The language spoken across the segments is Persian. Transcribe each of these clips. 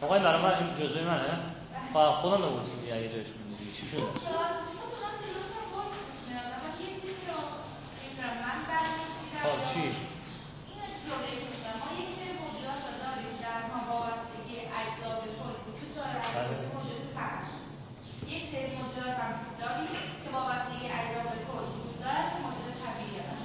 آقای برای من این جزوی منه؟ خودم بپرسید دیگه اگه جایش می‌مونه چی شده؟ چی؟ این جمله که ما یک سری موجودات داریم در ما وابستگی اجزا به طور وجود دارد موجود فرد. یک سری موجودات هم داریم که وابستگی اجزا به طور وجود دارد که موجود طبیعی هست.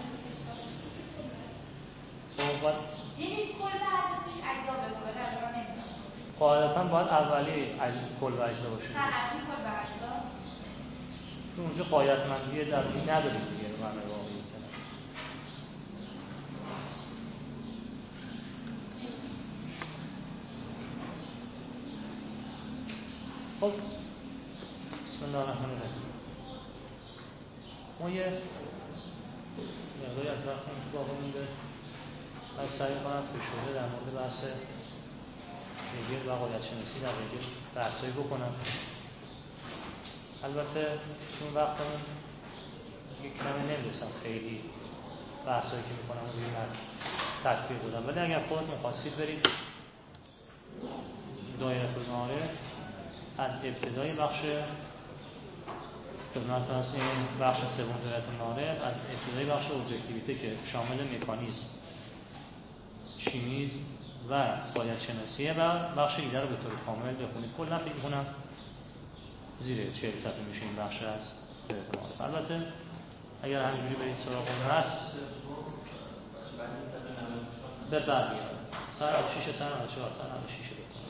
یعنی کل هر چیز اجزا به طور تقریبا نمی‌دونم. قاعدتاً باید اولی کل و اجزا باشه. نه اصلی کل و اجزا. چون اونجا قاعدتمندی در این نداریم دیگه به معنی واقعی. خب بسم الله الرحمن الرحیم. ما یه مقداری از وقتم تو باقی مونده از سعی کنم فشرده در مورد بحث هگل و قاعدت شناسی در هگل بحثایی بکنم. البته چون وقتمون یک کمی نمیرسم خیلی بحثایی که میکنم روی متن تطبیق بدم، ولی اگر خودتون خواستید برید دایره المعارف از ابتدای بخش خدمتتون هست، این بخش سوم دایره المعارف از ابتدای بخش ابجکتیویته که شامل مکانیزم، شیمیزم و قاعدت شناسیه و بخش دیگر رو به طور کامل بخونید. کلا فکر می‌کنم زیر 40 صفحه میشه این بخش از دایره المعارف. البته اگر همینجوری برید سراغ اون هست به بعد دیگه سر 6 سر 94 سر 96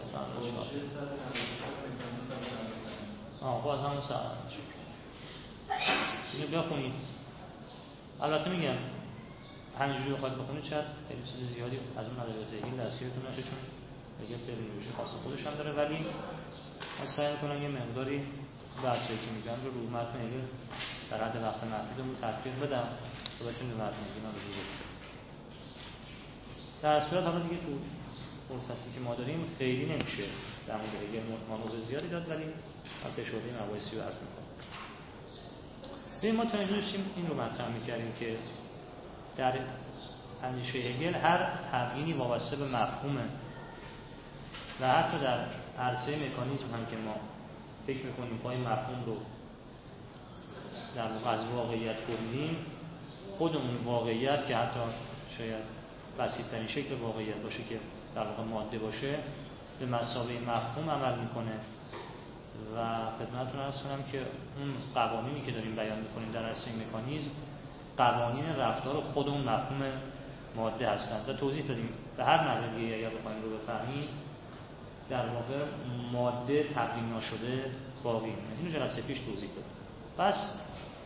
باز همون سر اینو بخونید. البته میگم همینجوری بخواید بخونید شاید خیلی چیز زیادی از اون ادبیات هگل دستگیرتون نشه، چون هگل ترمینولوژی خاص خودش هم داره، ولی من سعی می‌کنم یه مقداری بحثایی که میگم رو متن هگل در حد وقت محدودمون تطبیق بدم تا بتونید به متن هگل هم رجوع کنید. در صورت حالا دیگه تو فرصتی که ما داریم خیلی نمیشه در مورد هگل موضوع زیادی داد، ولی من فشرده مباحثی رو عرض می‌کنم. ببین ما تا اینجا داشتیم این رو مطرح می‌کردیم که در اندیشه هگل هر تبیینی وابسته به مفهومه و حتی در عرصه مکانیزم هم که ما فکر می‌کنیم پای مفهوم رو در واقع از واقعیت ببینیم، خود اون واقعیت که حتی شاید بسیط‌ترین شکل واقعیت باشه که در واقع ماده باشه به مثابه مفهوم عمل میکنه و خدمتتون عرض کنم که اون قوانینی که داریم بیان میکنیم در عرصه مکانیزم قوانین رفتار خود اون مفهوم ماده هستند و توضیح دادیم به هر نظریه اگر بخوایم رو بفهمیم در واقع ماده تبدیل ناشده باقی میمونه. اینو جلسه پیش توضیح دادم. پس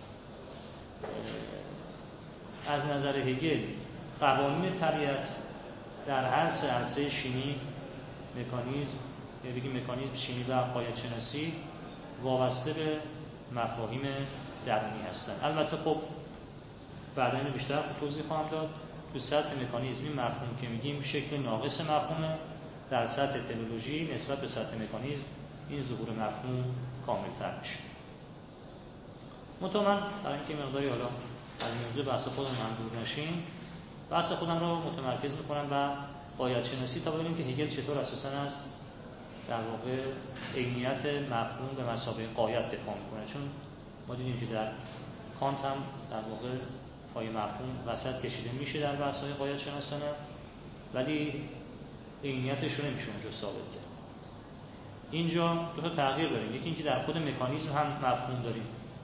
از نظر هگل قوانین طبیعت در هر سه عرصه شیمی، مکانیزم یا بگیم مکانیزم، شیمی و قاعدت شناسی وابسته به مفاهیم درونی هستند. البته خب بعدا اینو بیشتر توضیح خواهم داد. تو سطح مکانیزمی مفهوم که میگیم شکل ناقص مفهومه، در سطح تئولوژی نسبت به سطح مکانیزم این ظهور مفهوم کامل‌تر میشه. من برای اینکه مقداری حالا از این موضوع بحث خودمون هم دور نشیم، بحث خودم رو متمرکز میکنم و قاعدت شناسی تا ببینیم که هگل چطور اساساً از در واقع عینیت مفهوم به مثابه قاعدت دفاع میکنه. چون ما دیدیم که در کانت هم در واقع پای مفهوم وسط کشیده میشه در بحث‌های قاعدت شناسانه، ولی عینیتش رو نمیشه اونجا ثابت کرد. اینجا دو تا تغییر داریم، یکی اینکه در خود مکانیزم هم مفهوم داریم،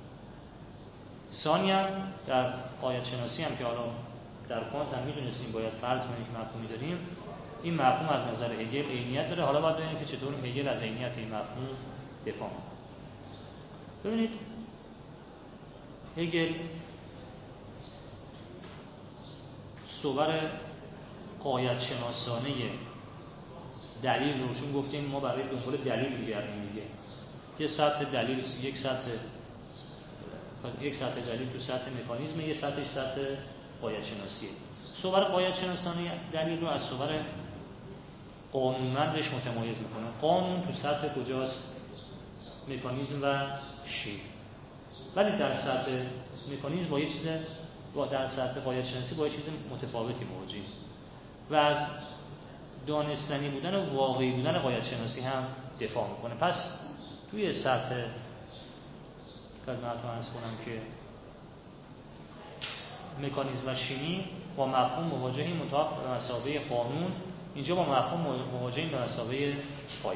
ثانیاً در قاعدت شناسی هم که حالا در کانت هم میدونستیم باید فرض کنیم که مفهومی داریم، این مفهوم از نظر هگل عینیت داره. حالا باید ببینیم که چطور هگل از عینیت این مفهوم دفاع می‌کنه. ببینید هگل صور قاعدت شناسانه دلیل رو چون گفتیم ما برای دنبال دلیل می‌گردیم دیگه، یه سطح دلیل، یک سطح دلیل تو سطح مکانیزم، یه سطحش سطح قاعدت شناسیه. صور قاعدت شناسانه دلیل رو از صور قانونمندش متمایز میکنه. قانون تو سطح کجاست؟ مکانیزم و شیمی. ولی در سطح مکانیزم با یه چیز در سطح قاعدت شناسی با یه چیز متفاوتی مواجهیم و از دانستنی بودن و واقعی بودن غایت شناسی هم دفاع میکنه. پس توی سطح خدمتتون عرض کنم که مکانیزم و شیمی با مفهوم مواجهیم مطابق به مثابه قانون، اینجا با مفهوم مواجهیم به مثابه غایت.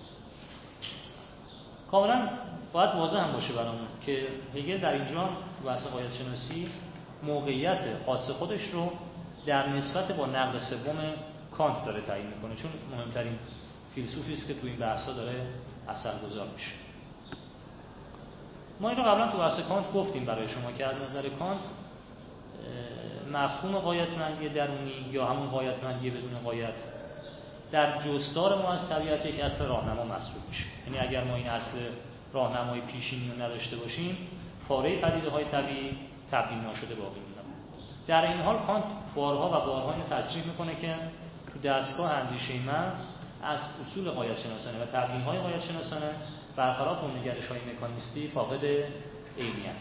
کاملا باید واضح هم باشه برامون که هگل در اینجا بحث غایت شناسی موقعیت خاص خودش رو در نسبت با نقد سوم کانت داره تعیین میکنه، چون مهمترین فیلسوفی است که تو این بحثا داره اثرگذار میشه. ما این رو قبلا تو بحث کانت گفتیم برای شما که از نظر کانت مفهوم غایتمندی درونی یا همون غایتمندی بدون غایت در جستار ما از طبیعت یک اصل راهنما محسوب میشه. یعنی اگر ما این اصل راهنمای پیشینی رو نداشته باشیم، پاره پدیده‌های طبیعی تبدیل ناشده باقی میمونه. در این حال کانت بارها و بارها اینو تصریح میکنه که تو دستگاه اندیشه من از اصول غایت شناسانه و تبیین‌های غایت شناسانه برخلاف اون نگرش‌های مکانیستی فاقد عینیت.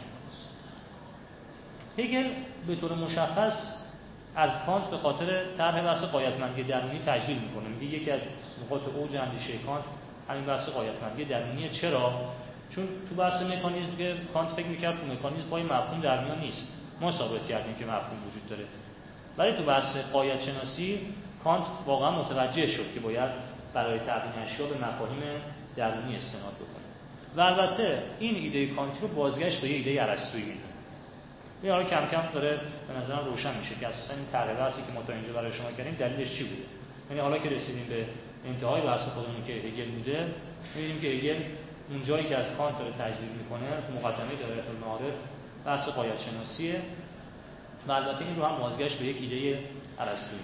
هگل به طور مشخص از کانت به خاطر طرح بحث غایتمندی درونی تجلیل میکنه. میگه یکی از نقاط اوج اندیشه کانت همین بحث غایتمندی درونیه. چرا؟ چون تو بحث مکانیزم که کانت فکر میکرد تو مکانیزم پای مفهوم در میان نیست. ما ثابت کردیم که مفهوم وجود داره. ولی تو بحث غایت شناسی کانت واقعا متوجه شد که باید برای تبیین اشیا به مفاهیم درونی استناد بکنه. و البته این ایده کانتی رو بازگشت به ایده ارسطویی میده. این حالا کم کم داره به نظرم روشن میشه که اساسا این طرح بحثی که ما تا اینجا برای شما کردیم دلیلش چی بوده. یعنی حالا که رسیدیم به انتهای بحث خودمون که هگل بوده، می‌بینیم که هگل اون جایی که از کانت داره تجلیل میکنه تو مقدمه دایره المعارف بحث غایت شناسیه و البته این رو هم بازگشت به یک ایده ارسطویی.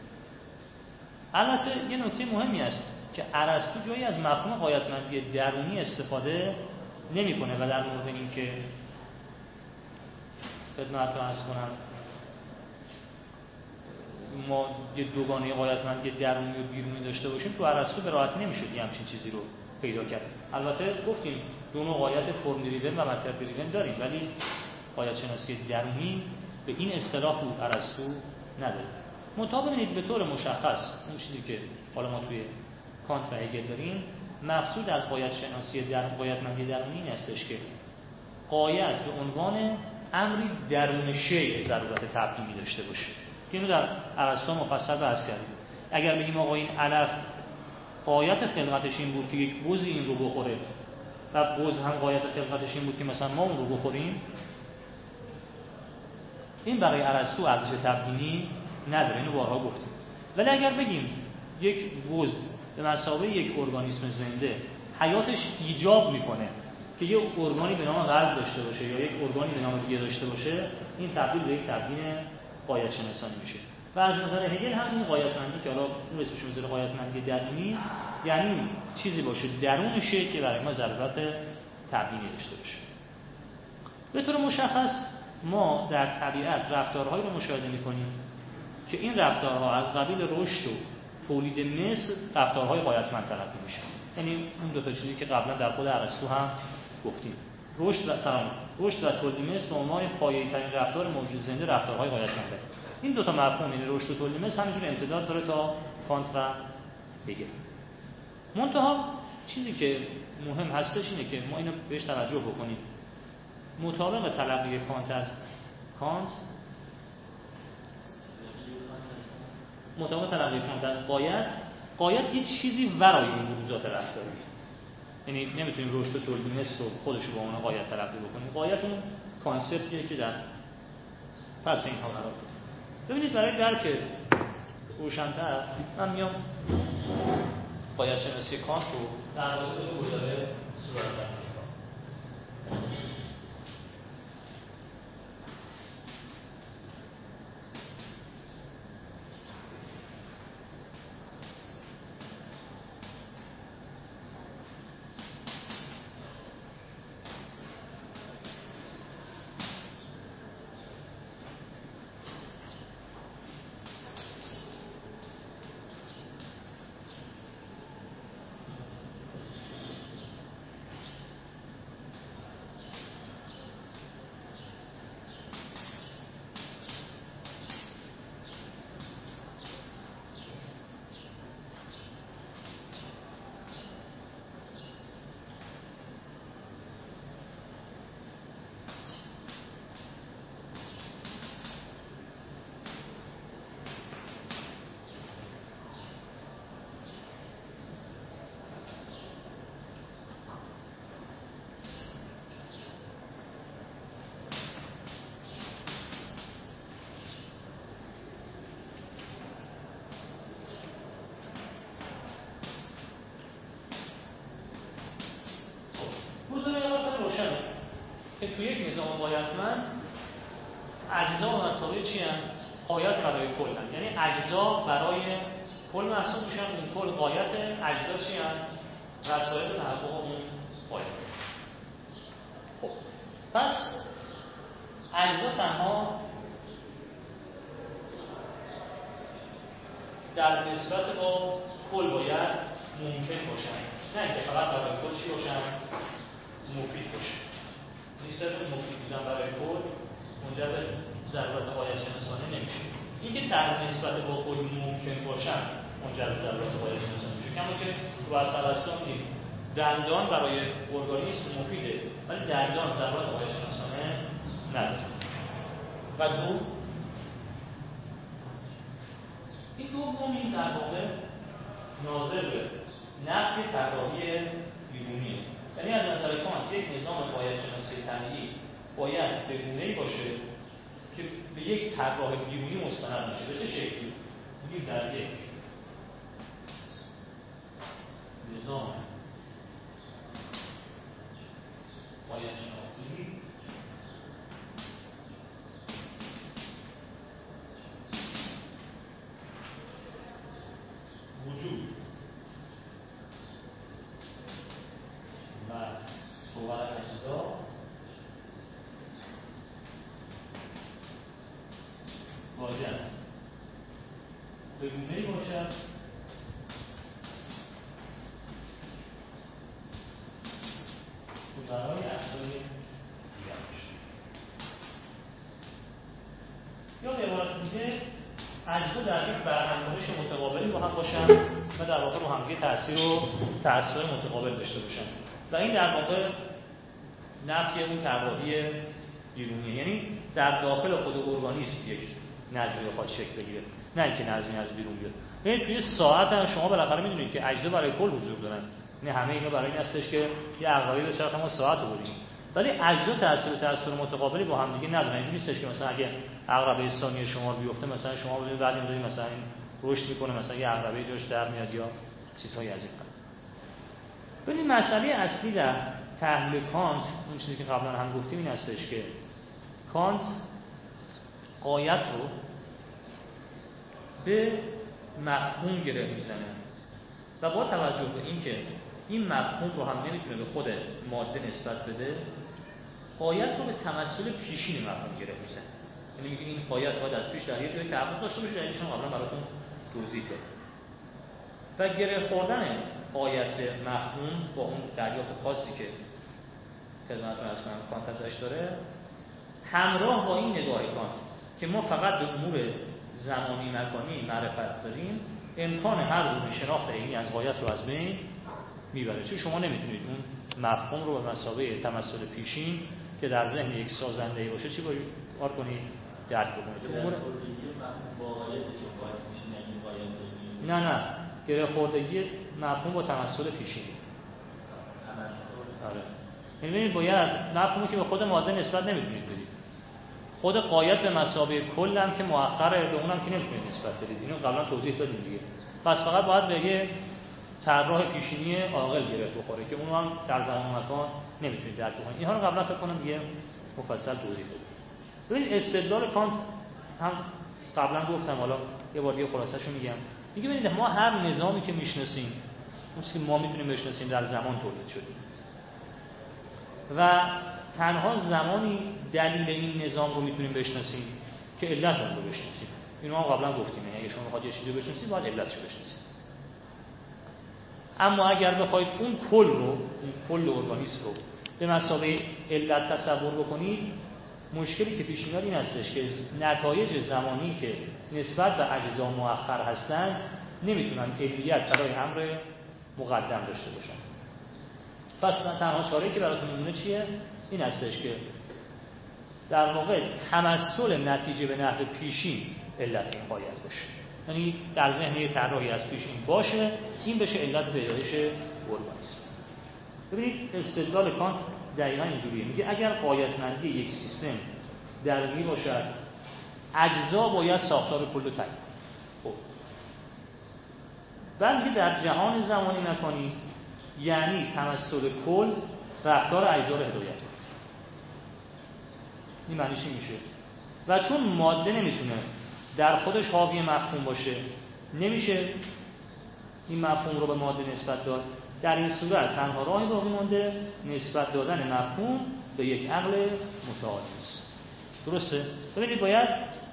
البته یه نکته مهمی است که ارسطو جایی از مفهوم غایتمندی درونی استفاده نمی‌کنه و در مورد اینکه خدمتتون عرض کنم ما یه دوگانه غایتمندی درونی و بیرونی داشته باشیم، تو ارسطو به راحتی نمی‌شد یه همچین چیزی رو پیدا کرد. البته گفتیم دو نوع غایت فرم دریون و ماتر دریون داریم، ولی غایت شناسی درونی به این اصطلاح تو ارسطو نداره. منتها ببینید به طور مشخص اون چیزی که حالا ما توی کانت و هگل داریم، مقصود از غایت شناسی غایتمندی درونی این هستش که غایت به عنوان امری درون شیء ضرورت تبیینی داشته باشه. اینو در ارسطو مفصل بحث کردیم. اگر بگیم آقا این علف غایت خلقتش این بود که یک بز این رو بخوره و بز هم غایت خلقتش این بود که مثلا ما اون رو بخوریم، این برای ارسطو ارزش تبیینی نداره. اینو بارها گفتیم. ولی اگر بگیم یک بز به مثابه یک ارگانیسم زنده حیاتش ایجاب میکنه که یک ارگانی به نام قلب داشته باشه یا یک ارگانی به نام دیگه داشته باشه، این تبدیل به یک تبیین غایت شناسانی میشه. و از نظر هگل هم این غایتمندی که حالا اون اسمش رو میذاره غایتمندی درونی، یعنی چیزی باشه درون شیء که برای ما ضرورت تبیینی داشته باشه. به طور مشخص ما در طبیعت رفتارهایی رو مشاهده می‌کنیم که این رفتارها از قبیل رشد و تولید مثل رفتارهای غایتمند تلقی میشه. یعنی اون دو تا چیزی که قبلا در خود ارسطو هم گفتیم، رشد و تولید مثل به عنوان پایه‌ترین رفتار موجود زنده رفتارهای غایتمنده. این دو تا مفهوم، یعنی رشد و تولید مثل، همینجور امتداد داره تا کانت و هگل. منتها چیزی که مهم هستش اینه که ما اینو بهش توجه بکنیم. مطابق تلقی کانت از غایت یه چیزی ورای این موضوعات رفتاری. یعنی نمیتونیم رشد و تولید مثل رو خودش رو با اون غایت تلقی بکنیم. غایت اون کانسپتیه که در پس اینها قرار داره. ببینید برای درک روشن‌تر من میام غایت شناسی کانت رو در مورد گزاره صورت بندی می‌کنم. حضور نگاه روشنه که توی یک نظام قایتمند اجزا و مساوی چی هستند؟ قایت برای کل هستند. یعنی اجزا برای کل محسوب میشن، اون کل قایت، اجزا چی هستند؟ وسایل تحقق اون قایت. خب پس اجزا تنها در نسبت با کل باید ممکن باشن، نه اینکه فقط برای کل چی باشن؟ مفید باشن. نسبت مفید بودن برای کل منجر به ضرورت قایت شناسانه نمیشه. اینکه در نسبت با کل ممکن باشن منجر به ضرورت قایت شناسانه میشه. کما که تو اصل میگیم دندان برای ارگانیسم مفیده ولی دندان ضرورت قایت شناسانه نداره. و این دومی در واقع ناظر به نفی طراحی بیرونی. یعنی از نظر کانت یک نظام قایت شناسی طبیعی باید به گونه‌ای باشه که به یک طراح بیرونی مستند باشه. به چه شکلی؟ میگیم در یک نظام قایت شناسی وجود و صور اجزا باید به گونه‌ای باشد که برای اجزای دیگر باشه. یا به عبارت دیگه اجزا در یک برهم‌کنش متقابلی با هم باشن و در واقع رو همدیگه تأثیر متقابل داشته باشن و این در واقع نفی اون طراحی بیرونیه. یعنی در داخل خود ارگانیسم یک نظمی بخواد شکل بگیره، نه اینکه نظمی از بیرون بیاد. یعنی توی ساعت هم شما بالاخره میدونید که اجزا برای کل حضور دارن. نه همه اینا برای این هستش که یه عقربه‌ای به صورت ما ساعت رو بودیم، ولی اجزا تأثیر متقابلی با هم دیگه ندارن. اینجوری نیستش که مثلا اگه عقربه ثانیه شما بیفته مثلا شما ببینید بعد می‌بینید مثلا این رشد میکنه، مثلا یه عقربه جاش در میاد یا چیزهای از این قبیل. ببینید مسئله اصلی در تحلیل کانت، اون چیزی که قبلا هم گفتیم، این هستش که کانت قایت رو به مفهوم گره میزنه و با توجه به اینکه این مفهوم رو هم نمیتونه به خود ماده نسبت بده، قایت رو به تمثل پیشین مفهوم گره میزنه. یعنی میگه این قایت باید از پیش در یه جایی تحقق داشته باشه، دلیلش هم قبلا براتون توضیح دادم. و گره خوردن قایت به مفهوم با اون دریافت خاصی که خدمتتون عرض کنم کانت ازش داره، همراه با این نگاه کانت که ما فقط به امور زمانی مکانی معرفت داریم، امکان هر گونه شناخت عینی از قایت رو از بین میبره. چون شما نمیتونید اون مفهوم رو به مثابه تمثل پیشین که در ذهن یک سازنده باشه چی کار کنید؟ درک بکنید. نه گره خوردگی مفهوم با تمثل پیشین. آره. یعنی باید مفهومی که به خود ماده نسبت نمیتونید بدید. خود قایت به مثابه کل هم که مؤخره، به اونم که نمیتونید نسبت بدید. اینو قبلا توضیح دادیم دیگه. پس فقط باید به یه طراح پیشینی عاقل گره بخوره که اونو هم در زمان و مکان نمیتونید درک بکنید. اینها رو قبلا فکر کنم دیگه مفصل توضیح دادم. ببین استدلال کانت هم قبلا گفتم، حالا یه بار دیگه خلاصه‌شو میگم. میگه ببینید ما هر نظامی که میشناسیم، اون چیزی ما میتونیم بشناسیم، در زمان تولید شده و تنها زمانی دلیل این نظام رو میتونیم بشناسیم که علت اون رو بشناسیم. اینو هم قبلا گفتیم، یعنی اگه شما بخواید یه چیزی رو بشناسید باید علتش رو بشناسید. اما اگر بخواید اون کل ارگانیسم رو به مثابه علت تصور بکنید، مشکلی که پیش میاد این هستش که نتایج زمانی که نسبت به اجزا مؤخر هستند نمیتونن علیت برای امر مقدم داشته باشن. پس تنها چاره‌ای که براتون میمونه چیه؟ این هستش که در واقع تمثل نتیجه به نحو پیشین علت این قایت باشه. یعنی در ذهن یه طراحی از پیشین باشه، این بشه علت پیدایش ارگانیسم. ببینید استدلال کانت دقیقاً اینجوریه. میگه اگر قایتمندی یک سیستم درونی باشد، اجزا باید ساختار کل رو تعیین. خب بعد میگه در جهان زمانی مکانی، یعنی تمثل کل رفتار اجزا رو هدایت کنه. این معنیش میشه. و چون ماده نمیتونه در خودش حاوی مفهوم باشه، نمیشه این مفهوم رو به ماده نسبت داد. در این صورت تنها راهی باقی مونده نسبت دادن مفهوم به یک عقل متعالی است. درسته؟ ببینید باید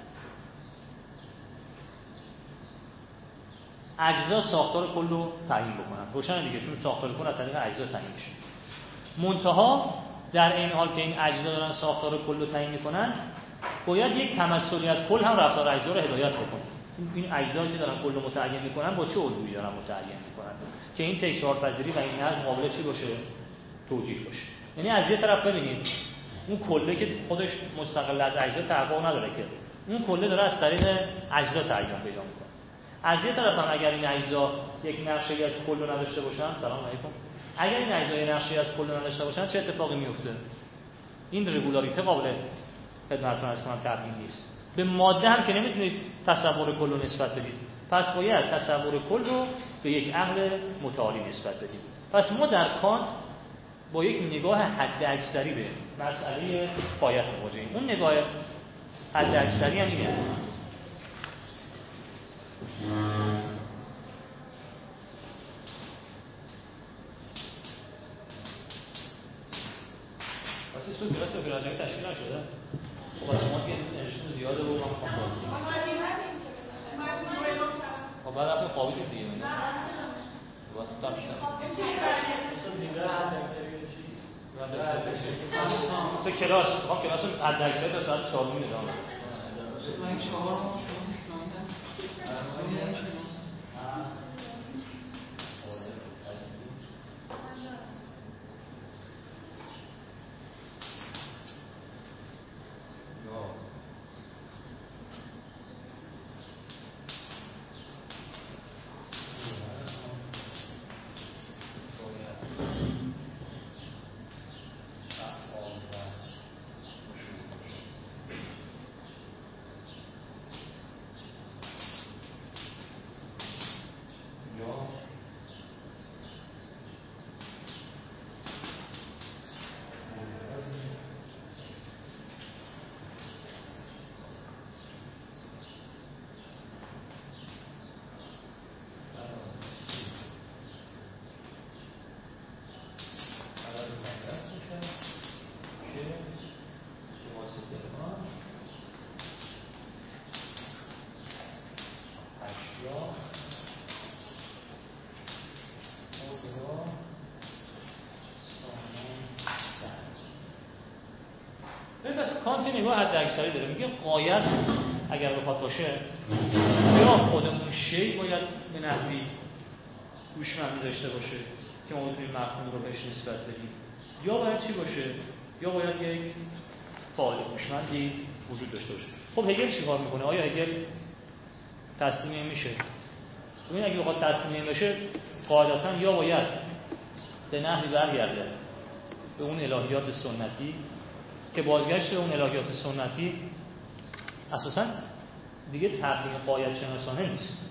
اجزا ساختار کل رو تعیین بکنن. روشن دیگه، چون ساختار کل از طریق اجزا تعیین میشه. منتها در این حال که این اجزا دارن ساختار کل رو تعیین میکنن، باید یک تمثلی از کل هم رفتار اجزا رو هدایت بکنه. این اجزایی که دارن کل رو متعین میکنن با چه الگویی دارن متعین میکنن که این تکرار پذیری و این نظم قابل چی باشه؟ توجیه باشه. یعنی از یه طرف ببینید اون کله که خودش مستقل از اجزا تحقق نداره، که اون کله داره از طریق اجزا تعیین پیدا میکنه. از یه طرف هم اگر این اجزا یک نقشه‌ای از کل رو نداشته باشن، سلام علیکم، اگر این اجزا یک نقشه‌ای از کل رو نداشته باشن چه اتفاقی میفته؟ این رگولاریته قابل خدمتتون از کنم تبیین نیست. به ماده هم که نمیتونید تصور کل رو نسبت بدید، پس باید تصور کل رو به یک عقل متعالی نسبت بدید. پس ما در کانت با یک نگاه حد اکثری به مسئله غایت مواجهیم. اون نگاه حد اکثری هم اینه. واسه اسم کلاس به راجعه تشکیل نشده. خب واسه ما دیگه انرژیتون زیاده و من میخوام بازی کنم. خب بعد اون خوابیدید دیگه. واسه تا میشم. تو کلاس، خب کلاس حد اکثری تا ساعت 4 ادامه بده. من 4 کانت نگاه حد اکثری داره، میگه غایت اگر بخواد باشه یا خودمون شی باید به نحوی هوشمندی داشته باشه که ما بتونیم مفهوم رو بهش نسبت بدیم، یا باید چی باشه؟ یا باید یک فاعل هوشمندی وجود داشته باشه. خب هگل چیکار میکنه؟ آیا هگل تسلیم میشه؟ ببین اگه بخواد تسلیم بشه قاعدتاً یا باید به نحوی برگرده به اون الهیات سنتی که بازگشت اون الهیات سنتی اساساً دیگه تبیین غایت شناسانه نیست.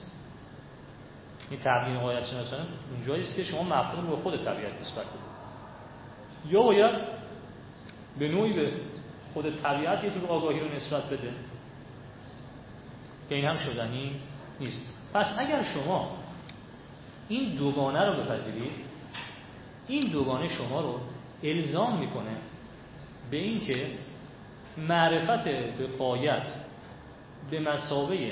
این تبیین غایت شناسانه اونجایی است که شما مفهوم رو خود طبیعت نسبت بدید، یا باید به نوعی به خود طبیعت یه جور آگاهی رو نسبت بده که این هم شدنی نیست. پس اگر شما این دوگانه رو بپذیرید، این دوگانه شما رو الزام میکنه به این که معرفت به غایت به مثابه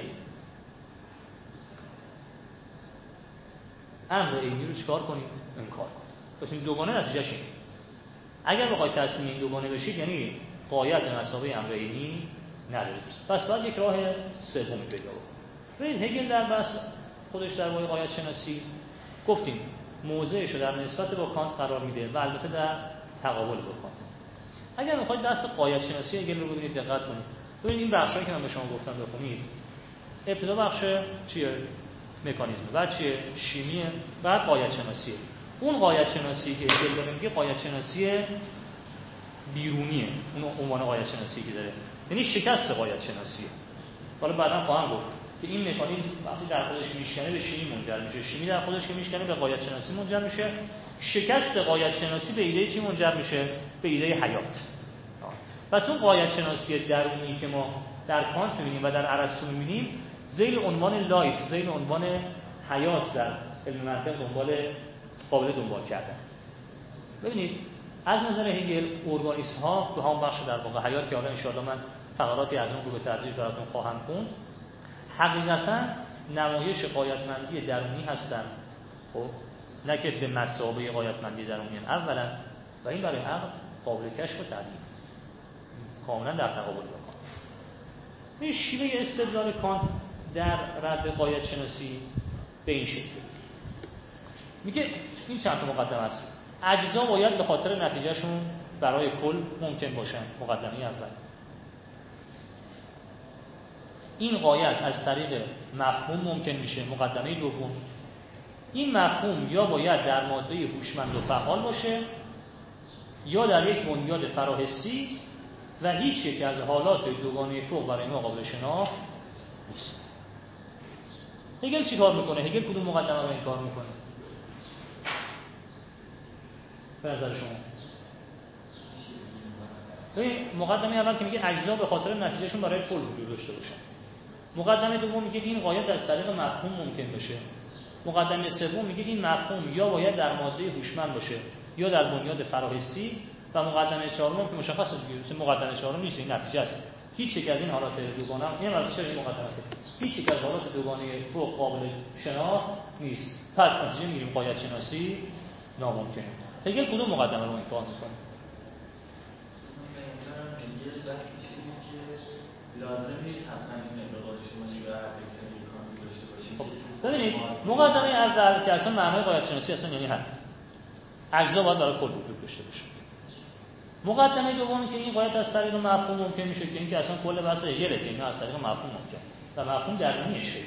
امر عینی رو چکار کنید؟ انکار کنید. پس این دوگانه نتیجهش اینه. اگر بخواید تسلیم این دوگانه بشید یعنی غایت به مثابه امر عینی ندارید. پس باید یک راه سومی پیدا کنید. ببینید هگل در بحث خودش در مورد غایت شناسی گفتیم موضعش رو در نسبت با کانت قرار میده و البته در تقابل با کانت. اگر میخواید بحث غایت شناسی هگل رو ببینید دقت کنید. ببینید این بخشایی که من به شما گفتم بخونید. ابتدا بخش چیه؟ مکانیزم، بعد چیه؟ شیمیه، بعد غایت شناسیه. اون غایت شناسی که هگل داره میگه غایت شناسی بیرونیه. اون عنوان غایت شناسی که داره یعنی شکست غایت شناسیه. حالا بعداً خواهم گفت که این مکانیزم وقتی در خودش میشکنه به شیمی منجر میشه، شیمی در خودش که میشکنه به غایت شناسی منجر میشه، شکست غایت شناسی به ایده چی منجر میشه؟ به ایده حیات. پس اون غایت شناسی درونی که ما در کانت می‌بینیم و در ارسطو می‌بینیم ذیل عنوان لایف، ذیل عنوان حیات در علم منطق قابل دنبال کردن. ببینید از نظر هگل ارگانیسم ها به هم بخش در واقع حیات که حالا ان شاءالله من فقراتی از اون رو به تدریج براتون خواهم خوند، حقیقتا نمایش غایتمندی درونی هستند، خب نه که به مثابه غایتمندی درونی اولا، و این برای عقل قابل کشف و تعبیر کاملا در تقابل با کانت. این شیوه استدلال کانت در رد غایت شناسی به این شکل میگه این چند تا مقدمه است. اجزا باید به خاطر نتیجهشون برای کل ممکن باشن، مقدمه اول. این غایت از طریق مفهوم ممکن میشه، مقدمه دوم. این مفهوم یا باید در ماده هوشمند و فعال باشه یا در یک بنیاد فراحسی و هیچ یک از حالات دوگانه فوق برای ما قابل شناخت نیست. هگل چی کار میکنه؟ هگل کدوم مقدمه رو انکار میکنه؟ به نظر شما مقدمه اول که میگه اجزا به خاطر نتیجهشون برای کل وجود داشته باشن. مقدمه دوم میگه این غایت از طریق مفهوم ممکن بشه. مقدمه سوم میگه این مفهوم یا باید در ماده هوشمند باشه یا در بنیاد فراحسی، و مقدمه چهارم که مشخصه دیگه، مقدمه چهارم نیست، این نتیجه است. هیچ یک از این حالات دوگانه این مراتب مقدمه است. هیچ یک از حالات دوگانه فوق قابل شناخت نیست. پس نتیجه میگیریم غایت شناسی ناممکنه. هگل کدوم مقدمه رو انکار میکنه؟ لازم نیست حتما این مقدار شما نگاه اکسنی کانتی داشته باشید. ببینید مقدمه اول که اصلا معنای غایت شناسی اصلا یعنی همین، اجزا باید برای کل وجود داشته باشه. مقدمه دومی که این غایت از طریق مفهوم ممکن میشه که این که اصلا کل بحث هگله که اینا از طریق مفهوم ممکن و مفهوم درونی شده.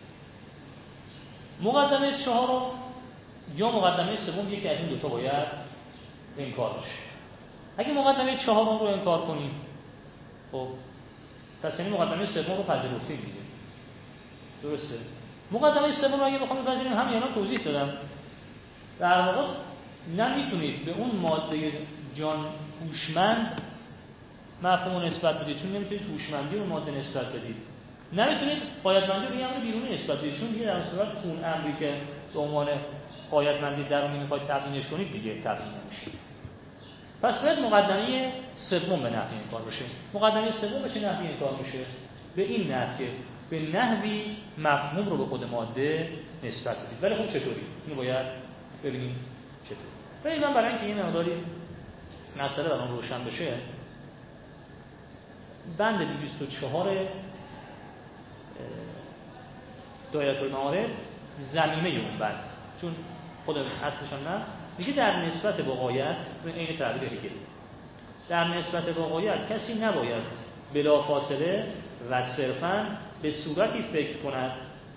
مقدمه چهارم یا مقدمه سوم یکی از این دو تا باید انکار بشه. اگه مقدمه چهارم رو انکار کنیم، خب پس یعنی مقدمه سوم رو پذیرفتیم دیگه. درسته؟ مقدمه سوم رو اگه بخوام بپذیریم همین الان توضیح دادم. در واقع نمیتونید به اون ماده جان هوشمند مفهوم نسبت بدید، چون نمیتونید هوشمندی اون ماده نسبت بدید. نمیتونید غایتمندی رو به امر بیرونی نسبت بدید، چون دیگه در صورت اون امری که به عنوان غایتمندی درونی میخواید تبیینش کنید دیگه تبیین نمیشه. پس باید مقدمه سوم به نحوی انکار بشه. مقدمه سوم به چه نحوی انکار میشه؟ به این نحو که به نحوی مفهوم رو به خود ماده نسبت بدید. ولی خب چطوری؟ اینو باید ببینیم چطور. ولی من برای اینکه این مقداری مسئله برام روشن بشه، بند 204 دایره المعارف زمینه اون بند، چون خود اصلش هم نه، میگه در نسبت با غایت به عین تعبیر هگل، در نسبت با غایت کسی نباید بلافاصله و صرفاً به صورتی فکر کند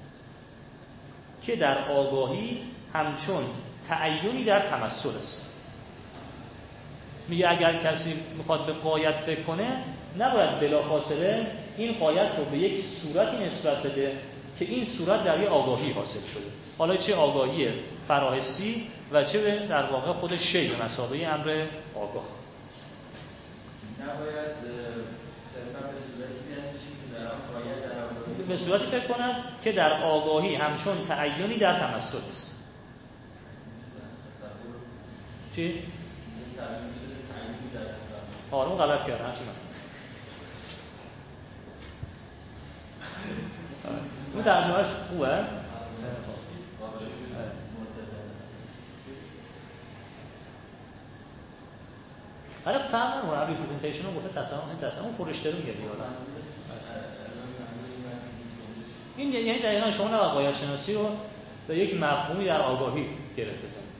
که در آگاهی همچون تعینی در تمثل است. میگه اگر کسی میخواد به غایت فکر کنه نباید بلافاصله این غایت رو به یک صورتی نسبت بده که این صورت در یه آگاهی حاصل شده، حالا چه آگاهی فراحسی و چه در واقع خود شی به مثابه امر آگاه. نباید صرفا به صورتی در غایت در آگاهی به صورتی فکر کنند که در آگاهی همچون تعینی در تمثل است. چی؟ آره اون غلط کردن چی من اون ترجمهش خوبه؟ آره فهمم اون عبی پریزنتیشن رو گفته تصمیم اون پرشتر میگه دیگه. این یعنی دقیقا شما نباید غایت شناسی رو به یک مفهومی در آگاهی گرفت بزنید.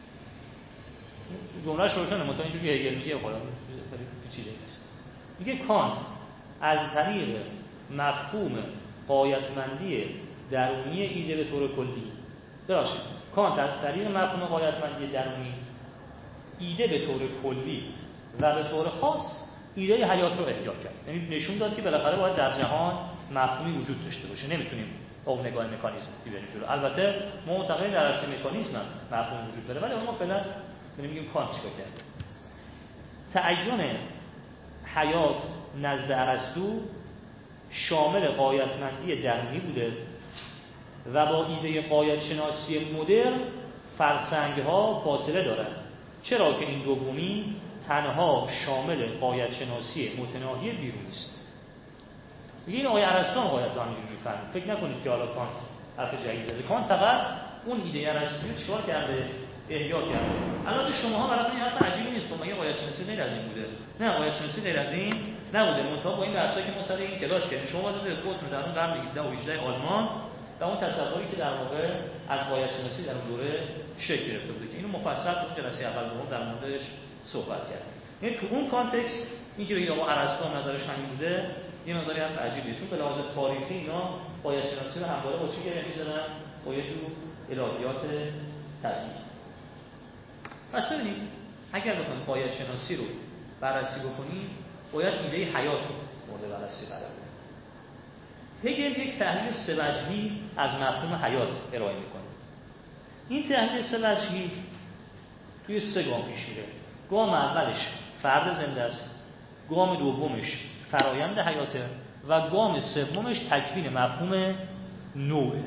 جمله‌اش روشنه، منتها اینجوری که هگل میگه خدا خیلی پیچیده نیست. میگه کانت از طریق مفهوم غایتمندی درونی ایده به طور کلی، ببخشید کانت از طریق مفهوم غایتمندی درونی ایده به طور کلی و به طور خاص ایده حیات رو احیا کرد. یعنی نشون داد که بالاخره باید در جهان مفهومی وجود داشته باشه. نمیتونیم با نگاه مکانیزمی بریم جلو. البته ما معتقدیم در اصل مکانیزم هم مفهوم وجود داره، ولی ما فعلا میگیم کانت چیکار کرده. تعین حیات نزد ارسطو شامل غایتمندی درونی بوده و با ایده غایت شناسی مدرن فرسنگ‌ها فاصله دارند، چرا که این دومی تنها شامل غایت شناسی متناهی بیرونی است. این آقای ارسطو غایت رو همینجوری فهمید. فکر نکنید که حالا کانت حرف جدید زده. کانت فقط اون ایده ارسطویی چیکار کرده؟ احیا کرده. البته شماها براتون این حرف عجیبی نیست. مگه غایت شناسی غیر از این بوده؟ نه، غایت شناسی غیر از این نبوده. منتها با این بحثایی که ما سر این کلاس کردیم، شما دید خودتون در اون قرن 17 و 18 آلمان و اون تصوری که در واقع از غایت شناسی در اون دوره شکل گرفته بوده که اینو مفصل تو جلسه اول دوم در موردش صحبت کردیم. یعنی تو اون کانتکست اینکه بگید آقا ارسطو نظرش همین بوده یه مقداری حرف عجیبیه، چون به لحاظ تاریخی اینا غایت شناسی رو همواره با چی گره می‌زدن؟ با یه جور الهیات طبیعی. پس ببینید اگر بخوایم غایت شناسی رو بررسی بکنیم باید ایده حیات رو مورد بررسی قرار بدیم. هگل یک تحلیل سه وجهی از مفهوم حیات ارائه میکنه. این تحلیل سه وجهی توی سه گام پیش میره. گام اولش فرد زنده است، گام دومش فرایند حیاته و گام سومش تکوین مفهوم نوعه.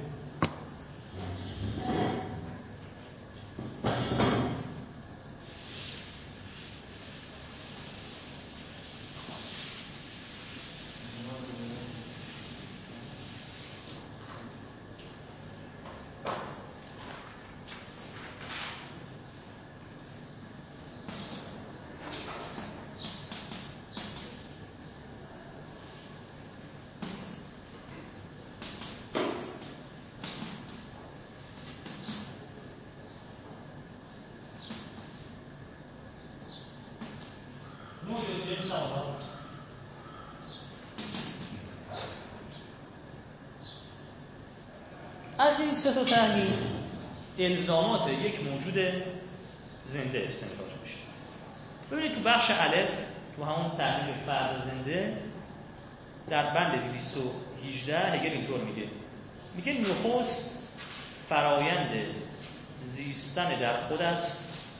از این سه تا تحلیل الزامات یک موجود زنده استنتاج میشه. ببینید تو بخش الف تو همون تحلیل فرد زنده در بند 218 هگل اینطور میگه نخست فرایند زیستن در خود است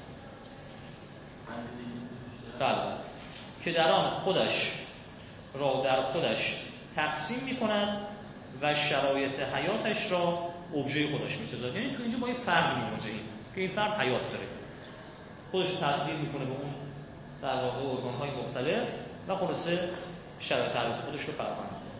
که در آن خودش را در خودش تقسیم میکند و شرایط حیاتش را ابژه خودش می‌سازد. یعنی تو اینجا با یه فرد مواجهیم که این فرد حیات داره، خودش تبدیل میکنه به اون در واقع ارگان‌های مختلف و خلاصه شرایط حیات خودش رو فراهم می‌کنه.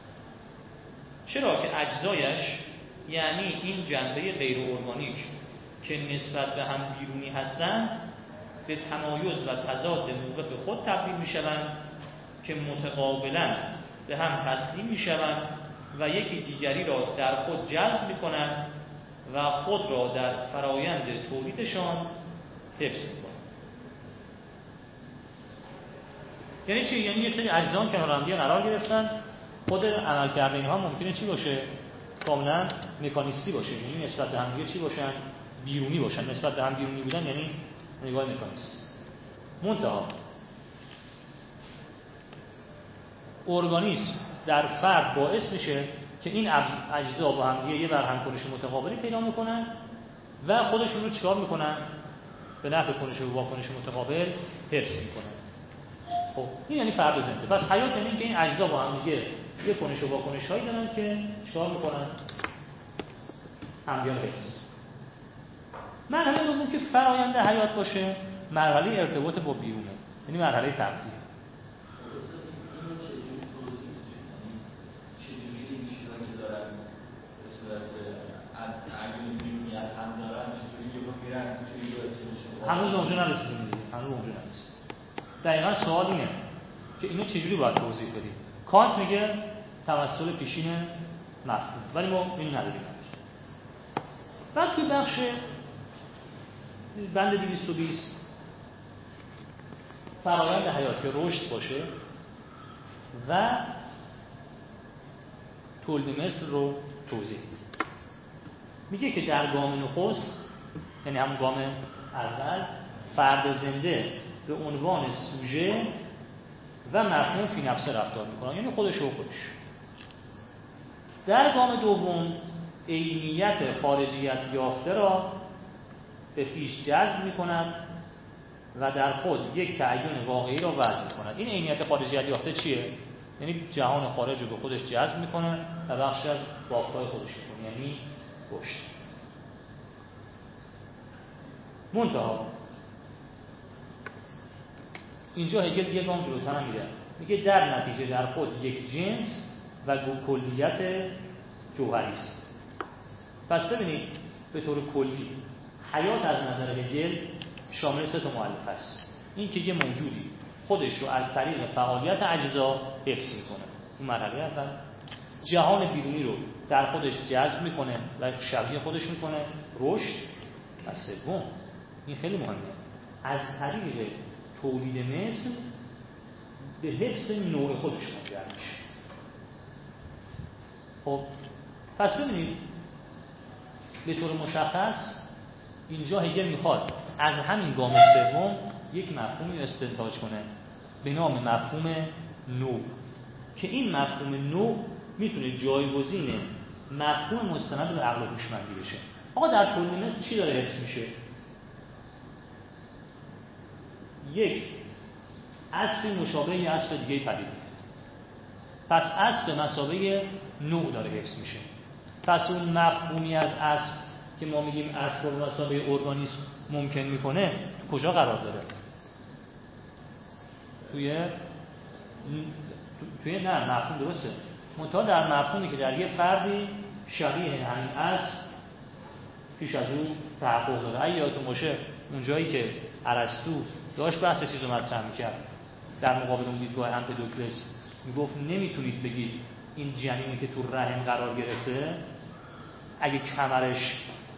چرا که اجزایش یعنی این جنبه غیر ارگانیک که نسبت به هم بیرونی هستند به تمایز و تضاد موقف خود تبدیل می‌شوند که متقابلاً به هم تسلیم می‌شوند و یکی دیگری را در خود جذب می‌کنند و خود را در فرایند تولیدشان حفظ می‌کنند. یعنی چی؟ یعنی یک سری اجزا کنار هم دیگه قرار گرفتن، خود عملکرد اینها ممکنه چی باشه؟ کاملا مکانیستی باشه. یعنی نسبت به هم دیگه چی باشن؟ بیرونی باشن. نسبت به هم بیرونی بودن یعنی نگاه مکانیست. منتها ارگانیسم در فرد باعث میشه که این اجزا با هم دیگه یه برهم کنش متقابلی پیدا میکنن و خودشون رو چیکار میکنن؟ به نفع کنش و واکنش متقابل حفظ میکنن. خب این یعنی فرد زنده. پس حیات یعنی که این اجزا با هم دیگه یه کنش و واکنش هایی دارن که چیکار میکنن؟ همدیگه رو حفظ. مرحله دوم که فرآیند حیات باشه مرحله ارتباط با بیرونه، یعنی مرحله تغذیه. هنوز اونجا نرسیدیم دیگه. هنوز اونجا نرسیدیم. دقیقاً سوال اینه که اینو چجوری باید توضیح بدیم. کانت میگه توسل پیشین مفهوم، ولی ما اینو نداریم. بعد توی بخش بند 220 فرآیند حیات که رشد باشه و تولد مثل رو توضیح میگه که در گام نخست یعنی همون گام اول فرد زنده به عنوان سوژه و مفهوم فی نفسه رفتار میکنه، یعنی خودش و خودش. در گام دوم عینیت خارجیت یافته را به پیش جذب می‌کند و در خود یک تعین واقعی را وضع می‌کند. این عینیت خارجیت یافته چیه؟ یعنی جهان خارج رو به خودش جذب می‌کنه و بخشی از بافت‌های خودش می‌کنه، یعنی رشد. منتها اینجا هگل یه گام جلوتر هم میگه در نتیجه در خود یک جنس و کلیت جوهری است. پس ببینید به طور کلی حیات از نظر هگل شامل 3 تا مؤلفه است. این که یه موجودی خودش رو از طریق فعالیت اجزا حفظ میکنه، اون مرحله اول. جهان بیرونی رو در خودش جذب میکنه و شبیه خودش میکنه، رشد. و سوم، این خیلی مهمه، از طریق تولید مثل به حفظ نوع خودش منجر میشه. خب پس ببینید به طور مشخص اینجا هگل میخواد از همین گام سوم یک مفهومی استنتاج کنه به نام مفهوم نوع، که این مفهوم نوع میتونه جایگزین مفهوم مستند به عقل و هوشمندی بشه. آقا در تولید مثل چی داره حفظ میشه؟ یک اصل مشابه یه اصل دیگه پدید میاد. پس اصل به مثابه نوع داره حفظ میشه. پس اون مفهومی از اصل که ما میگیم اصل به مثابه ارگانیسم ممکن میکنه کجا قرار داره؟ توی نه مفهوم درسته، منتها در مفهومی که در یه فردی شبیه همین اصل پیش از او تحقق داره. اگه یادتون باشه اون جایی که ارسطو داشت بحث چیز رو مطرح میکرد در مقابل اون دیدگاه امپدوکلس، میگفت نمیتونید بگید این جنینی که تو رحم قرار گرفته اگه کمرش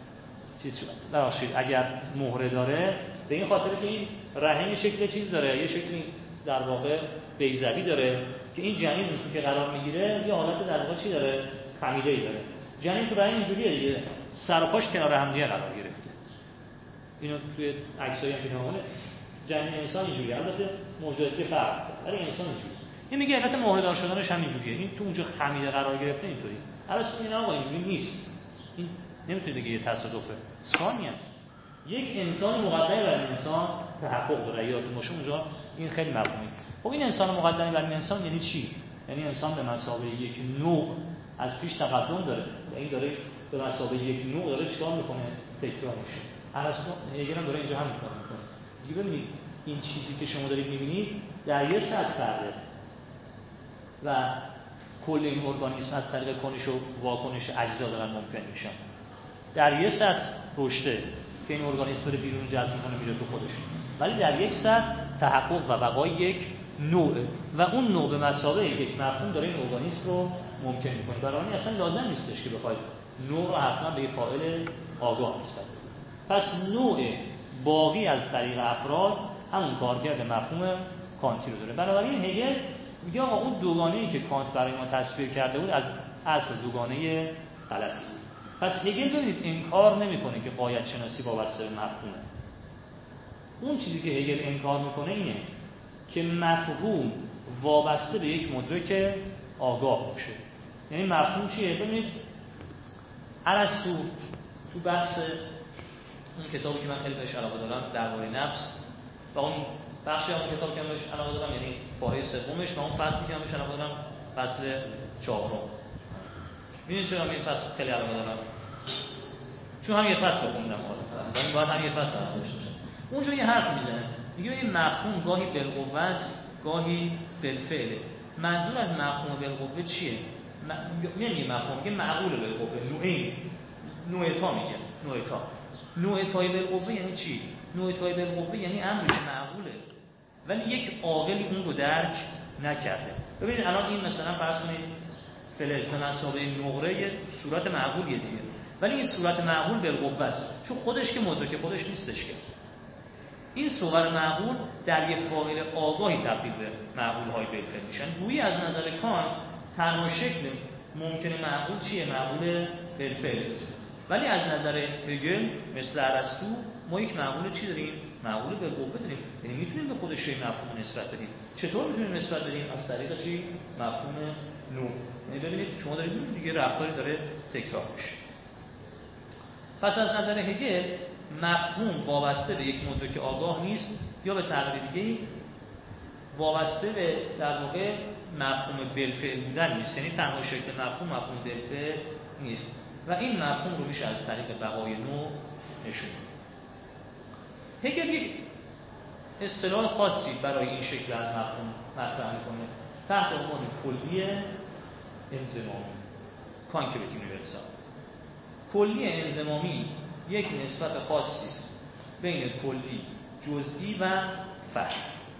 اگر مهره داره، به این خاطر که این رحم شکل چیز داره، یه شکلی در واقع بیضوی داره که این جنین که قرار میگیره یه حالت در واقع چی داره؟ خمیده‌ای داره. جنین تو رحم اینجوریه دیگه، سر و پاش کنار هم دیگه قرار گرفته. اینو توی عکسایی هم می‌بینید جنین انسان اینجوریه، البته موجوداتی که فرق داره، ولی انسان اینجوریه. این میگه البته مهره‌دار شدنش هم اینجوریه، این تو اونجا خمیده قرار گرفته اینطوری. البته این آقا اینجوری نیست، این نمیتونه بگه یه تصادفه، ثانیه یک انسان مقدم بر انسان تحقق داره. یادتون باشه اونجا این خیلی مفهومه. خب این انسان مقدم بر انسان یعنی چی؟ یعنی انسان به مثابه یک نوع از پیش تقدم داره و این داره به مثابه یک نوع داره چیکار میکنه؟ تکرار میشه. ارسطو هگل هم داره اینجا همین کارو میکنه. دیگه ببینید این چیزی که شما دارید میبینید در یه سطح فرده و کل این ارگانیسم از طریق کنش و واکنش اجزا دارن ممکن میشن. در یه سطح رشته که این ارگانیسم رو بیرون جذب میکنه میره تو خودش، ولی در یک سطح تحقق و بقای یک نوع و اون نوع به مثابه یک مفهوم داره این ارگانیسم رو ممکن میکنه. برای اصلا لازم نیستش که بخواید نوع رو حتما به فاعل آگاه نسبت بدید. پس نوع باقی از طریق افراد همون کارکرد مفهوم کانتی رو داره. بنابراین هگل میگه آقا اون دوگانه‌ای که کانت برای ما تصویر کرده بود از اصل دوگانه غلطی بود. پس هگل ببینید انکار نمیکنه که غایت شناسی وابسته به مفهومه. اون چیزی که هگل انکار میکنه اینه که مفهوم وابسته به یک مدرک آگاه باشه. یعنی مفهوم چیه؟ ببینید ارسطو تو بحث اون کتابی که من خیلی بهش علاقه دارم درباره نفس و اون بخشی اون کتابی که من بهش علاقه دارم یعنی پاره سومش و اون فصلی که من بهش علاقه دارم فصل 4. می‌دونید چرا این فصل خیلی علاقه دارم؟ چون هم یه فصل بخوندم حالا من باید هم یه فصل داشته باشم. اونجا یه حرف میزنه، میگه این مفهوم گاهی بالقوه است گاهی بالفعل. منظور از مفهوم بالقوه چیه؟ نمیگه مفهوم، میگه معقول بالقوه، نوعتا میگه نوعتای بالقوه یعنی چی؟ نوعتای بالقوه یعنی امری که معقوله ولی یک عاقلی اون رو درک نکرده. ببینید الان این مثلا فرض کنید فلز به مثابه نقره یه صورت معقولیه دیگه، ولی این صورت معقول بالقوه است چون خودش که مدرک خودش نیستش که. این صور معقول در یک فاعل آگاهی تبدیل به معقول‌های بالفعل میشن. گویی از نظر کانت تنها شکل ممکن معقول چیه؟ معقول بالفعل. ولی از نظر هگل مثل ارسطو ما یک معقول چی داریم؟ معقول بالقوه داریم. یعنی میتونیم به خودش یه مفهوم نسبت بدیم. چطور میتونیم نسبت بدیم؟ از طریق چی؟ مفهوم نوع. یعنی ببینید شما دارید می‌بینید دیگه رفتاری داره تکرار میشه. پس از نظر هگل مفهوم وابسته به یک مدرک آگاه نیست، یا به تعبیر دیگه وابسته به در واقع مفهوم بالفعل بودن نیست. یعنی تنها شکل مفهوم بالفعل نیست و این مفهوم رو میشه از طریق بقای نوع نشون. هگل یک اصطلاح خاصی برای این شکل از مفهوم مطرح می‌کنه تحت عنوان کلی انضمامی، کانکریت یونیورسال. کلی انضمامی یک نسبت خاصی است بین کلی جزئی و فرد.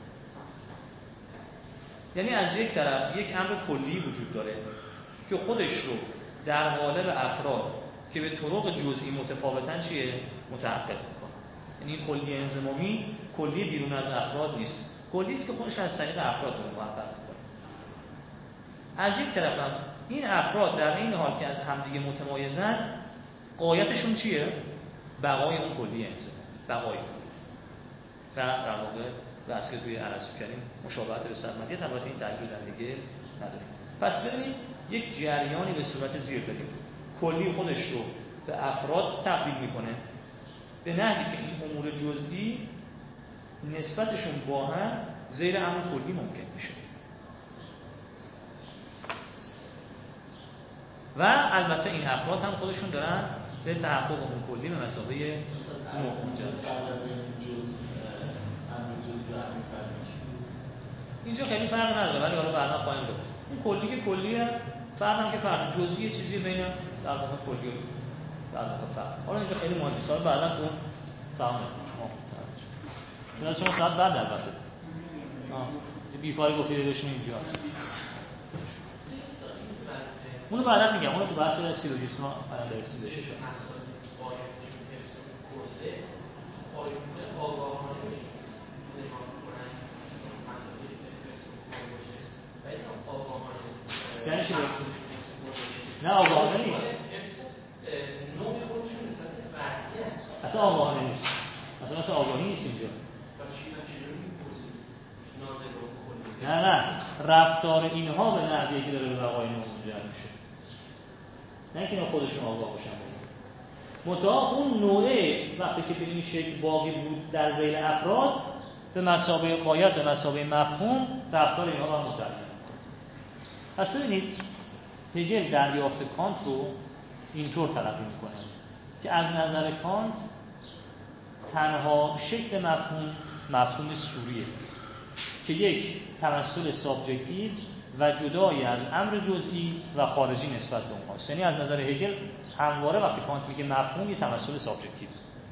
یعنی از یک طرف یک امر کلی وجود داره که خودش رو در قالب افراد که به طرق جزئی متفاوتن متحقق میکنه. یعنی این کلی انضمامی کلی بیرون از افراد نیست، کلی است که خودش از طریق افراد رو محقق میکنه. از یک طرف هم این افراد در این حال که از همدیگه متمایزن غایتشون چیه؟ بقای اون کلی انضمامی، بقای و در واقع بحث که توی ارسطو کردیم مشابهت به سرمدیت، البته این تعبیر در دیگه نداریم. پس ببینید یک جریانی به صورت زیر داریم، کلی خودش رو به افراد تبدیل میکنه به نحوی که این امور جزئی نسبتشون با هم زیر امر کلی ممکن میشه و البته این افراد هم خودشون دارن به تحقق اون کلی به مثابه نوع منجر اینجا خیلی فرق نداره، ولی حالا بعدا خواهیم گفت. این کلی که کلیه، فرق هم که فرق جزئی چیزی بین در واقع کلی و در واقع فرق. حالا اینجا خیلی مهم نیست، حالا بعدا اون فهم شما ساعت بعد البته بیفاری گفتید بهشون اینجا اونو بعدا میگم، اونو تو بحث سیلوژیسم بعدا درس بشه. یعنی چی؟ نه آگاهانه نیست. نوع خودشون نسبت فردی است. اصلا آگاهانه نیست. اصلا آگاهی نیست اینجا. نه رفتار اینها به نحوی که داره به بقای نوع منجر میشه. نه که اینا خودشون آگاه باشن. منتها اون نوعه وقتی که به این شکل باقی بود در ذیل افراد به مثابه غایت، به مثابه مفهوم رفتار اینها رو متعین. پس ببینید هگل دریافت کانت رو اینطور تلقی میکنه که از نظر کانت تنها شکل مفهوم صوریه که یک تمثل سابجکتیو و جدای از امر جزئی و خارجی نسبت به اونهاست. یعنی از نظر هگل همواره وقتی کانت میگه مفهوم یه تمثل سابجکتیو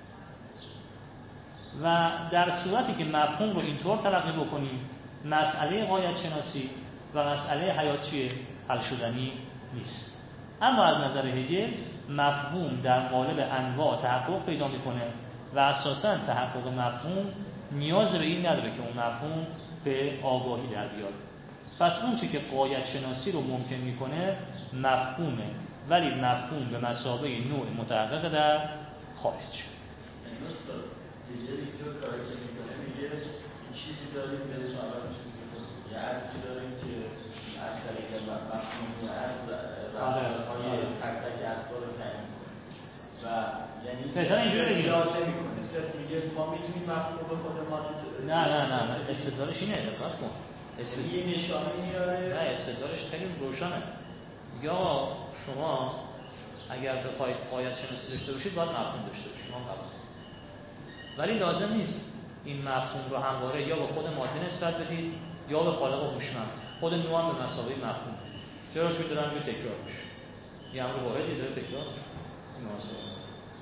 و در صورتی که مفهوم رو اینطور تلقی بکنیم مسئله غایت شناسی و مسئله حیات چیه؟ حل شدنی نیست. اما از نظر هگل مفهوم در قالب انواع تحقق پیدا میکنه و اساساً تحقق مفهوم نیاز به این نداره که اون مفهوم به آگاهی در بیاد. پس اون چی که غایت شناسی رو ممکن میکنه مفهومه، ولی مفهوم به مثابه نوع متحقق در خارج. یعنی استاد هگل اینجا کاری که میکنه میگه چیزی داریم به اسم اول چیزی یه ارزی داریم که از طریق مفهوم و از رفتارهای تک تک اسباب رو تعیین میکنه و یعنی بهتر اینجوری ایراد نمیکنه، صرف میگه ما میتونیم مفهوم به خود ما نه استدلالش اینه، دقت کن. یه نشانه میاره. نه استدلالش خیلی روشنه. یا شما اگر بخواید غایت شناسی داشته باشید باید مفهوم داشته باشید، ما قبول. ولی لازم نیست این مفهوم رو همواره یا به خود ماده نسبت بدید یا به خالق هوشمند. خود نوع هم به مثابه مفهوم. چرا؟ چون داره همینجوری تکرار میشه. یه امر واحدی داره تکرار میشه. این مناسبه.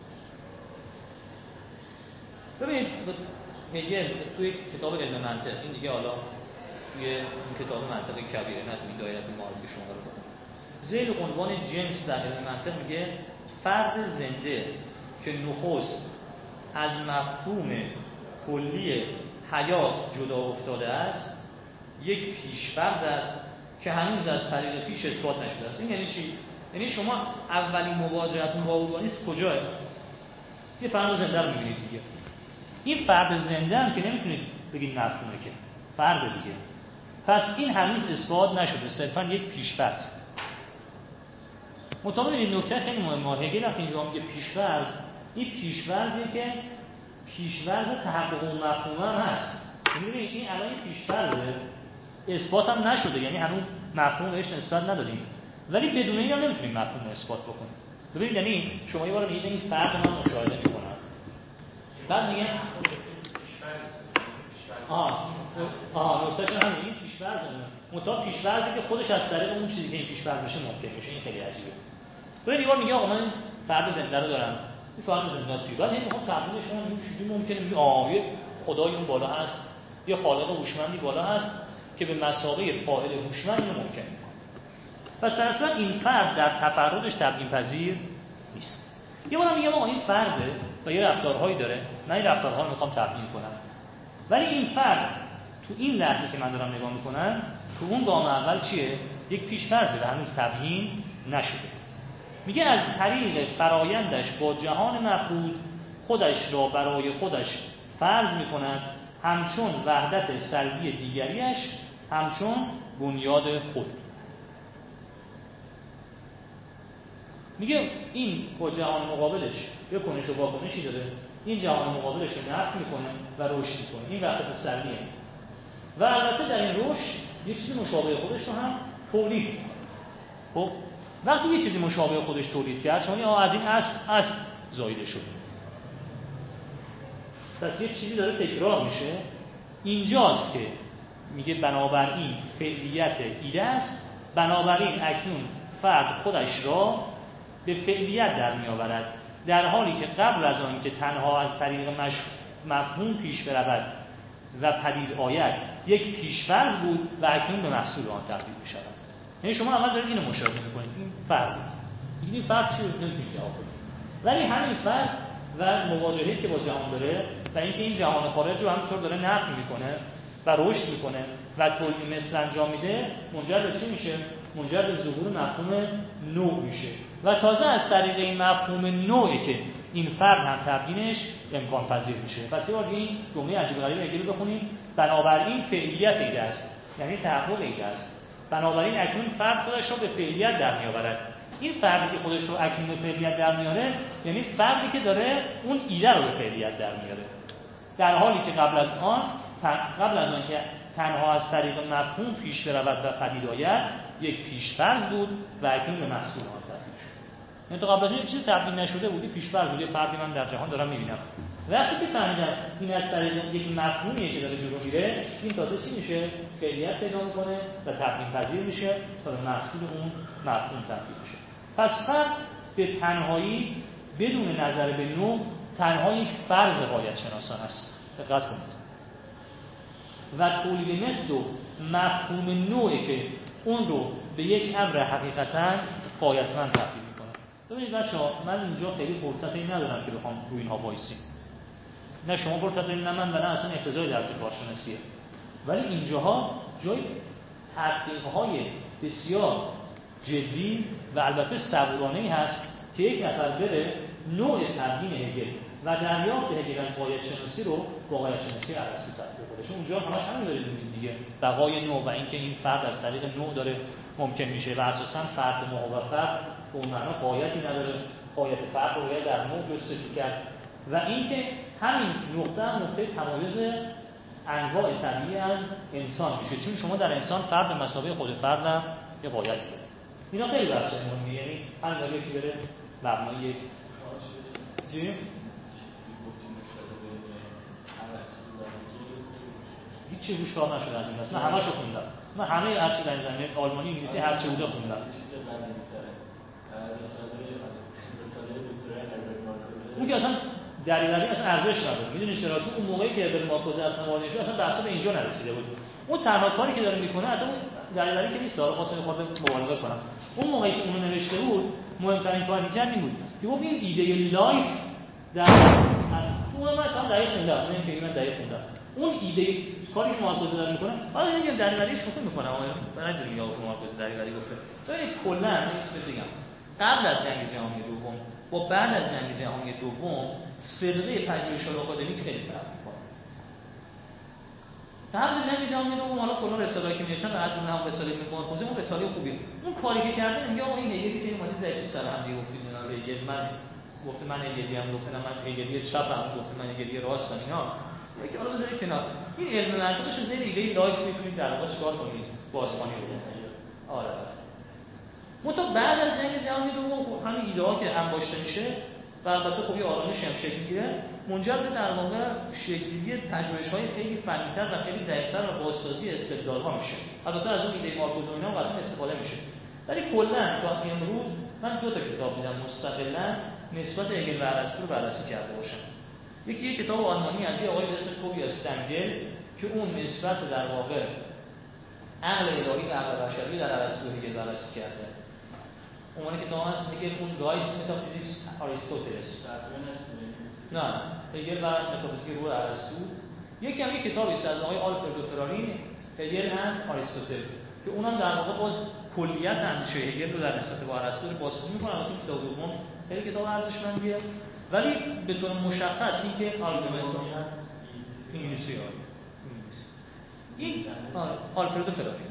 ببینید هگل توی کتاب علم منطق، این دیگه حالا توی این کتاب منطق کبیره، نه توی دایره معارف که شما رو بخونید، ذیل عنوان جنس در علم منطق میگه فرد زنده که نخست از مفهوم کلی حیات جدا افتاده است یک پیش‌فرض است که هنوز از طریق پیش اثبات نشده است. این یعنی چی؟ یعنی شما اولین مواجهتون با ارگانیسم کجاه؟ یه فرد زنده رو می‌بینید دیگه. این فرد زنده هم که نمیتونید بگید مفهومه، که فرد دیگه پس این هنوز اثبات نشده، صرفا یک پیش‌فرض. مطابق این نکته خیلی مهمه. هگل وقتی اینجا میگه پیش‌فرض، این پیش‌فرضیه که پیش‌فرض تحقق اون مفهوم هم هست. می‌بینید این الان پیش‌فرضه، اثبات هم نشده، یعنی هنوز مفهوم بهش نسبت ندادیم، ولی بدون این هم نمیتونیم مفهوم اثبات بکنیم. ببینید یعنی شما یه بار میگید این فرد من مشاهده می‌کنم، بعد میگن نکتهش همین، این پیش‌فرضه. مطابق پیش‌فرضی که خودش از طریق اون چیزی که این پیش‌فرض میشه ممکن میشه. این خیلی عجیبه. ببین یه بار میگه آقا من این فرد زنده رو دارم، این فرد زنده است، بعد این میخوام تقریبش کنم این چیزی ممکنه، میگه یه خدای اون بالا هست، یه خالق هوشمندی بالا هست که به مثابه فاعل هوشمند اینو ممکن میکنه. پس در اصل این فرد در تفردش تبیین پذیر نیست. یه بار میگم آقا این فرده و یه رفتارهایی داره، من این رفتارها رو میخوام تبیین کنم، ولی این فرد تو این لحظه که من دارم نگاه میکنم تو اون گام اول چیه؟ یک پیش‌فرضه و هنوز تبیین نشده. میگه از طریق فرایندش با جهان مفروض خودش را برای خودش فرض میکند همچون وحدت سلبی دیگریش، همچون بنیاد خود. میگه این با جهان مقابلش یک کنش و واکنشی داره، این جهان مقابلش رو نفی میکنه و رشد میکنه، این وحدت سلبیه و البته در این رشد یک چیزی مشابه خودش رو هم تولید میکنه. خب وقتی یه چیزی مشابه خودش تولید کرد، چون از این اصل زایده شد، پس یه چیزی داره تکرار میشه. اینجاست که میگه بنابراین فعلیت ایده است، بنابراین اکنون فرد خودش را به فعلیت در میآورد، در حالی که قبل از آن که تنها از طریق مفهوم پیش برود و پدید آید یک پیش‌فرض بود و اکنون به محصول آن تبدیل می‌شود. یعنی شما اول دارید اینو مشاهده می‌کنید، این فرد، این فرد چیه نمی‌تونید جواب بدید، ولی همین فرد و مواجهه‌ای که با جهان داره و اینکه این جهان خارج رو همینطور داره نفی می‌کنه و رشد می‌کنه و تولید مثل انجام میده، منجر به چی میشه؟ منجر به ظهور مفهوم نوع میشه و تازه از طریق این مفهوم نوعی که این فرد هم تبیینش امکان پذیر میشه. پس یه بار این جمله عجیب غریب هگل بخونیم، بنابراین فعلیت ایده است، یعنی تحقق ایده است، بنابراین اکنون فرد خودش رو به فعلیت در میآورد. این فردی که خودش رو اکنون به فعلیت در میاره یعنی فردی که داره اون ایده رو به فعلیت در میاره، در حالی که قبل از آن که تنها از طریق مفهوم پیش برود و پدید آید یک پیش‌فرض بود و اکنون به محصول آن تبدیل شد. یعنی تا قبل از این چیزی تبیین نشده بود، پیش‌فرض بود، یه فردی من در جهان دارم می‌بینم. وقتی که فهمیدم این از طریق یک مفهومیه که داره جلو میره، این تازه چی میشه؟ فعلیت پیدا می‌کنه و تبیین پذیر میشه تا به محصول اون مفهوم تبدیل میشه. پس فرد به تنهایی بدون نظر به نوع تنها یک فرض غایت شناسان است. دقت کنید. و تولید مثل و مفهوم نوعی که اون رو به یک امر حقیقتاً غایتمند تبدیل می‌کنه. ببینید بچه‌ها، من اینجا خیلی فرصتی ندارم که بخوام روی اینها وایسیم. نه شما فرصت دارید، نه من، و نه اصلا اقتضای درس کارشناسیه. ولی اینجاها جای تحقیق‌های بسیار جدی و البته صبورانه‌ای هست که یک نفر بره نوع تبیین هگل و دریافت هگل از غایت شناسی رو با غایت شناسی ارسطو تطبیق کنه. چون اونجا همش همین دارید می‌بینید دیگه، بقای نوع و اینکه این فرد از طریق نوع داره ممکن میشه و اساساً فرد ما فرد به اون معنا غایتی نداره، غایت فرد رو باید در نوع جستجو کرد و اینکه همین نقطه تمایز انواع طبیعی از انسان میشه، چون شما در انسان فرد به مثابه خود فرد هم یه غایت داره. اینا خیلی بحث مهمه، یعنی همین داره یکی بره مبنای چی؟ هیچی روش کار نشده از این دست. من همه شو خوندم، من همه هرچی در این زمینه آلمانی انگلیسی هرچی بوده خوندم. اون که اصلا دریوری اصلا ارزش نداره. میدونید چرا؟ چون اون موقعی که به مارکوزه اصلا وارد شد اصلا بحثا به اینجا نرسیده بود. اون تنها کاری که داره میکنه، حتی اون دریوری که نیست، واسه خود مبالغه کنم، اون موقعی که اونو نوشته بود مهمترین کاری که کرد این بود که گفت این ایده لایف در اون من تا دقیق خوندم، من که من دقیق خوندم اون ایده کاری که مارکوزه داره میکنه. حالا میگم دریوریش خودم میکنم، من نمیدونم یا مارکوزه دریوری گفته. ببینید کلا اسم بگم قبل از جنگ جهانی دوم با بعد از جنگ جهانی دوم سرقه پژوهش‌های آکادمیک خیلی فرق می‌کنه. قبل جنگ جهانی دوم حالا کلا رساله‌ای که می‌نوشتن از جمله هم رساله ابن مارکوزه، اون رساله خوبیه. اون کاری که کرده میگه آقا این هگلی که اومدی زیاد سر هم دیگه گفتید اینا هگل من گفته من هگلی هم گفتم من هگلی چپم گفته من هگلی راستم اینا. میگه حالا بذارید کنار. این علم منطقش رو زیر ایده لایف میتونید در واقع چیکار کنید؟ بازخوانی بکنید. آره. منتها بعد از جنگ جهانی دوم همین ایده ها که انباشته میشه و البته خب یه آرامش هم شکل میگیره، منجر به در واقع شکل‌گیری پژوهش‌های خیلی فنی‌تر و خیلی دقیق‌تر و بازسازی استدلال‌ها میشه. البته از اون ایده مارکوز و اینا قطعا استفاده میشه. ولی کلاً تا امروز من 2 تا کتاب دیدم مستقلاً نسبت هگل و ارسطو رو بررسی کرده باشم. یکی کتاب آلمانی از یه آقای به اسم توبیاس دنگل که اون نسبت در واقع عقل الهی و عقل بشری در ارسطو هگل بررسی کرده. اون کتاب هست میگه اون گایس متافیزیکس آریستوتلس. نه هگل و متافیزیک روح ارسطو. یکی هم کتابی است از آقای آلفردو فرارین هگل و آریستوتل که اونم در واقع باز کلیت اندیشه هگل رو در نسبت با ارسطو بازگو می‌کنه. البته کتاب دوم خیلی کتاب ارزشمندیه ولی به طور مشخص این که آرگومنتوم انگلیسی این آلفردو فرارین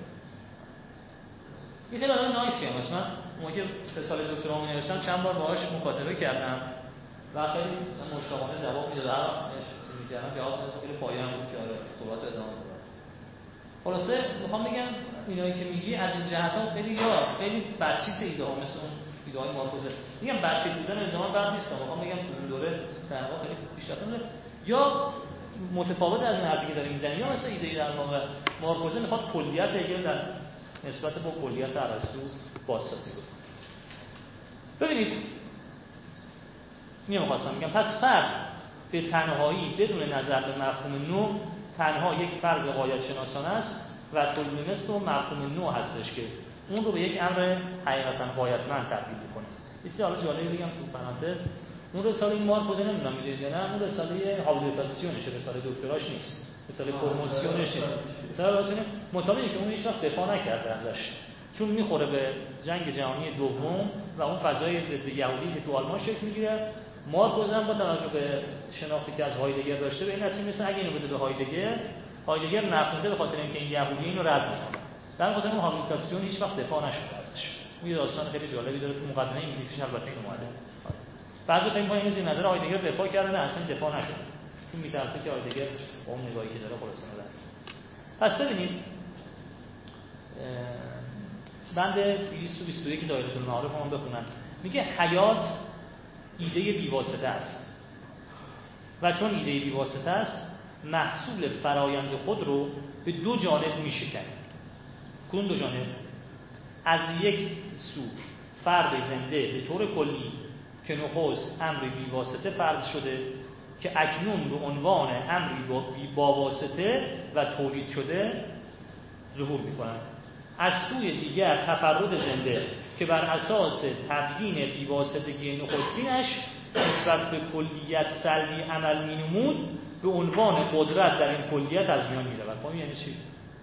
یه خیلی آدم نایسی هم هست. من موقع رساله دکترامو نوشتم چند بار باهاش مکاتبه کردم و خیلی مثلا مشتاقانه جواب میداد. هر چیزی می‌کردم جواب میداد. خیلی پایه‌ام بود که آره صحبت ادامه بدم. خلاصه میخوام بگم اینایی که میگی از این جهت‌ها خیلی بسیط ایده ها مثل اون ایده های مارکوزه. میگم بسیط بودن الزاما بد نیست. میخوام بگم تو دوره در واقع خیلی پیشرفت داره یا متفاوت از این حرفی که داره میزنه یا مثلا ایده در واقع مارکوزه میخواد کلیت هگل در نسبت با کلیت ارسطو بازسازی کنه. ببینید میخواستم بگم پس فرد به تنهایی بدون نظر به مفهوم نوع تنها یک فرض غایت شناسانه است و کلمنست و مفهوم نوع هستش که اون رو به یک امر حقیقتا غایتمند تبدیل می‌کنه. بسیار حالا جالب بگم تو پرانتز اون رساله مارکوزه نمیدونم می‌دونید یا نه، اون رساله هابیلیتاسیونشه، رساله دکتراش نیست، رساله پروموسیونش نیست. رساله مطالعه که اون هیچ وقت دفاع نکرده ازش چون میخوره به جنگ جهانی دوم و اون فضای ضد یهودی که تو آلمان شکل میگیره. مارکوز هم با توجه به شناختی که از هایدگر داشته به این نتیجه میرسه اگه اینو بده به هایدگر نخونده به خاطر اینکه این یهودی اینو رد میکنه. در واقع اون هابیلیتاسیون هیچ وقت دفاع نشده ازش. اون یه داستان خیلی جالبی داره تو مقدمه انگلیسیش البته این اومده. بعضی فکر می‌کنن این نظر هایدگر دفاع کرده نه اصلا دفاع نشده. چون میترسه که هایدگر با اون نگاهی که داره خلاص نداره. پس ببینید بند 221 دایره المعارف هم بخونن. میگه حیات ایده بی‌واسطه است و چون ایده بی‌واسطه است محصول فرایند خود رو به 2 جانب میشکنه. کدوم 2 جانب؟ از یک سو فرد زنده به طور کلی که نخست امری بی‌واسطه فرض شده که اکنون به عنوان امری با واسطه و تولید شده ظهور می‌کند. از سوی دیگر تفرد زنده که بر اساس تبیین بی‌واسطگی نخستینش نسبت به کلیت سلبی عمل می‌نمود به عنوان قدرت در این کلیت از میان می‌رود. فهمی یعنی چی؟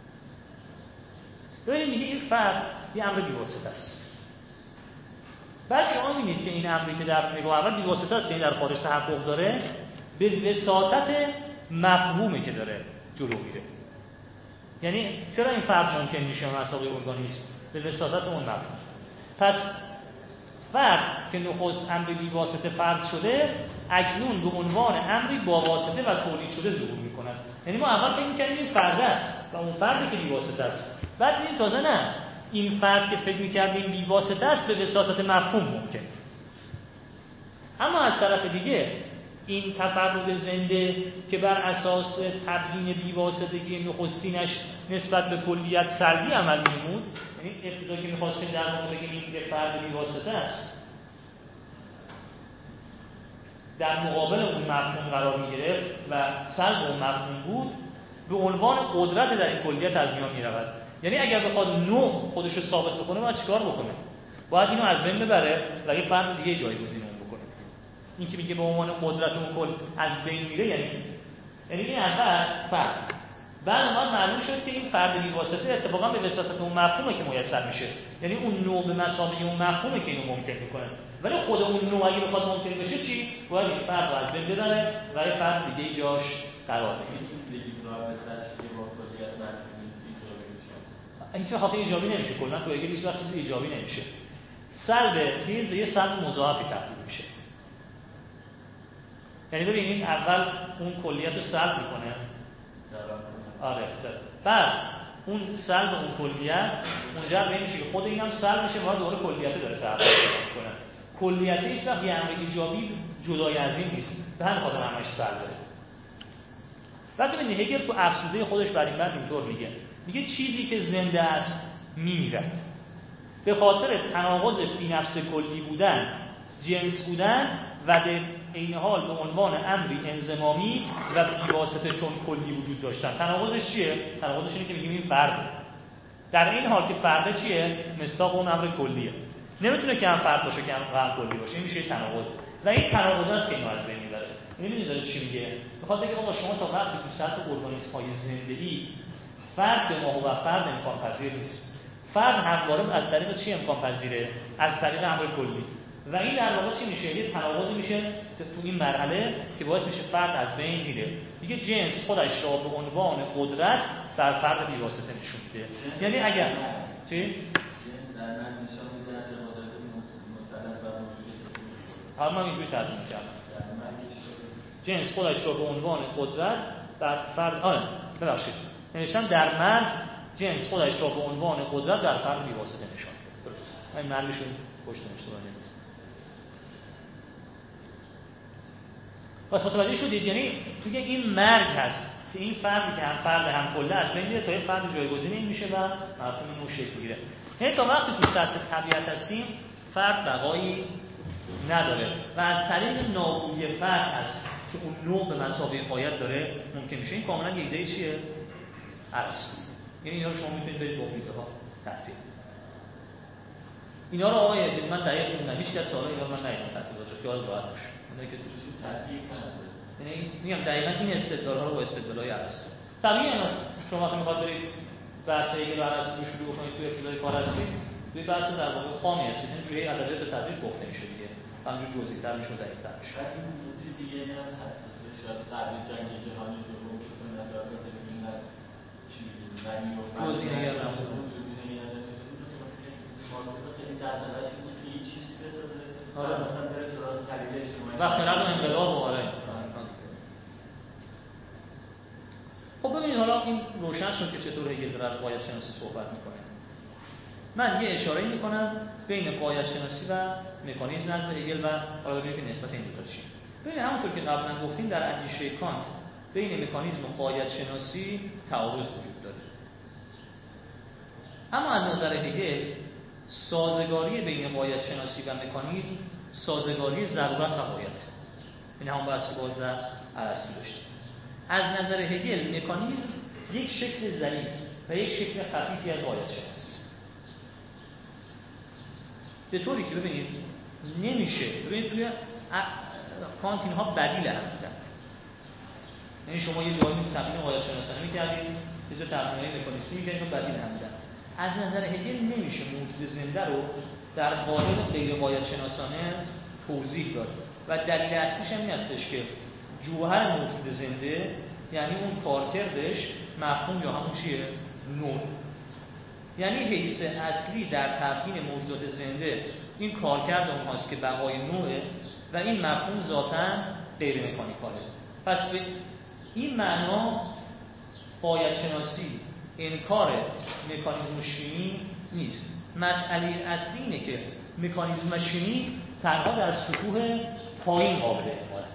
ببینید میگه این فرد یه امر بی‌واسطه است. بعد شما می‌بینید که این امری که در نگاه اول بی‌واسطه است، یعنی در خارج تحقق داره، به وساطت مفهومی که داره جلو میره. یعنی چرا این فرد ممکن میشه مسابقه ارگانیسم؟ به وساطت اون مفهوم. پس فرد که نخست امری بی واسطه فرض شده اکنون به عنوان امری با واسطه و تولید شده ظهور می‌کند. یعنی ما اول فکر می‌کردیم این فرد است و اون فردی که بی واسطه است. بعد دیدیم تازه نه، این فرد که فکر می‌کردیم بی واسطه است به وساطت مفهوم ممکن. اما از طرف دیگه این تفرد زنده که بر اساس تبیین بی‌واسطگی نخستینش نسبت به کلیت سلبی عمل می‌نمود، یعنی ابتدا که می‌خواستیم در واقع بگیم این فرد بی‌واسطه است، در مقابل اون مفهوم قرار می‌گرفت و سلب اون مفهوم بود، به عنوان قدرت در این کلیت از میان می‌رود. یعنی اگر بخواد نوع خودش رو ثابت بکنه باید چیکار بکنه؟ باید اینو از بین ببره و یه فرد دیگه جایگزین اون بکنه. این که میگه به عنوان قدرت اون کل از بین میره یعنی این اول فرد. بعد ما معلوم شد که این فرد بی‌واسطه اتفاقا به وساطت اون مفهومه که میسر میشه. یعنی اون نوع به مثابه اون مفهومه که اینو ممکن میکنه. ولی خود اون نوع اگه بخواد ممکن بشه چی؟ باید این فرد رو از بین ببره و یه فرد دیگه جاش قرار بگیره. هیچ وقت ایجابی نمیشه. کلا تو هگل هیچ وقت چیزی ایجابی نمیشه. سلب چیز به یه سلب مضاعفی تبدیل میشه. یعنی ببینید اول اون کلیت رو سلب میکنه. آره. بعد اون سلب اون کلیت اونجا به این میشه که خود اینم سلب میشه و دوباره کلیت داره تغییر میکنه. کلیت هیچ وقت یه امر ایجابی جدای از این نیست. به همین خاطر همش سلبه. بعد ببینید هگل تو افسوده خودش بر این بند اینطور میگه چیزی که زنده است میمیرد. به خاطر تناقض فی نفس کلی بودن، جنس بودن و در عین حال به عنوان امری انضمامی و بی‌واسطه چون کلی وجود داشتن. تناقضش چیه؟ تناقضش اینه که میگیم این فرد. در این حال که فرد چیه؟ مصداق اون امر کلیه. نمیتونه که هم فرد باشه که هم کلی باشه. این میشه تناقض. و این تناقض است که اینو از بین میبره. می‌بینید داره چی میگه؟ میخواد بگه آقا شما تا وقتی تو سطح ارگانیسم‌های زنده‌ای فرد به ما و فرد امکان پذیر نیست. فرد همواره از طریق چی امکان پذیره؟ از طریق امر کلی. و این در واقع چی میشه؟ یه تناقضی میشه تو این مرحله که باعث میشه فرد از بین میره. میگه جنس خودش را به عنوان قدرت در فرد بی‌واسطه نشون میده. یعنی اگر چی؟ جنس در من نشون میده در قدرت مسلط و موجودیت. حالا من اینجوری ترجمه کردم. جنس خودش را به عنوان قدرت در فرد ببخشید. نوشتم در مرد جنس خودش را به عنوان قدرت در فرد بی‌واسطه نشون میده. درست. این مرگشون پشت اشتباه نیست. پس متوجه شدید؟ یعنی میگه این مرگ هست که این فردی که هم فرد هم کله از بین میره تا یه فرد جایگزینی میشه و مفهوم اینو شکل میگیره. یعنی تا وقتی تو سطح طبیعت هستیم فرد بقایی نداره و از طریق نابودی فرد هست که اون نوع به مثابه غایت داره ممکن میشه. این کاملا یه ایده چیه؟ ارسطو. یعنی اینا رو شما میتونید برید با ایده‌ها تطبیق کنید. اینا رو آقای عزیز من دقیق نمیدونم، هیچ کس سوالی اینا من ندیدم تطبیقش رو، خیال راحت باشه. اونایی که توش تطبیق نداره. یعنی میگم دقیقاً این استدلال‌ها رو با استدلال‌های ارسطو. طبیعیه است شما وقتی می‌خواد برید بحث هگل و ارسطو رو شروع کنید توی ابتدای کار هستید، توی بحث در واقع خامی هستید. اینجوری ادبیات به تدریج گفته میشه دیگه. همونجور جزئی‌تر میشه و دقیق‌تر میشه. این نکته دیگه این از حساسیت شاید قبل جنگ جهانی دوم که سنت داره ببینید چی رنگی رو توضیحگر نمود. خیلی دردنش بود که یه چیزی بسازه مثلا بره سراغ خرید اجتماعی و خرد و انقلاب و آره. خب ببینید حالا این روشن شد که چطور هگل داره از غایت شناسی صحبت میکنه. من یه اشاره میکنم بین غایت شناسی و مکانیزم نزد هگل و حالا ببینید که نسبت این دو تا چیه. ببینید همونطور که قبلا گفتیم در اندیشه کانت بین مکانیزم و غایت شناسی تعارض وجود داره. اما از نظر هگل سازگاری بین غایت شناسی و مکانیزم سازگاری ضرورت و غایت. این هم بحث که باز در ارسطو داشتیم. از نظر هگل مکانیزم یک شکل ضعیف و یک شکل خفیفی از غایت شناسی. به طوری که ببینید نمیشه ببینید توی کانت اینها بدیل هم بودند. یعنی شما یه جایی تمرین غایت شناسانه می‌کردید، یه جای تمرین‌های مکانیستی می‌کردید و بدیل هم بودند. از نظر هگل نمیشه موجود زنده رو در قالب غیر غایت شناسانه توضیح داد و دلیل اصلیش هم این هستش که جوهر موجود زنده یعنی اون کارکردش مفهوم یا همون چیه؟ نوع. یعنی حیث اصلی در تبیین موجودات زنده این کارکرد اونهاست که بقای نوعه و این مفهوم ذاتاً غیر مکانیکاله. پس به این معنا غایت شناسی انکار مکانیزم شیمی نیست. مسئله اصلی اینه که مکانیزم شیمی تنها در سطوح پایین قابل اعماله.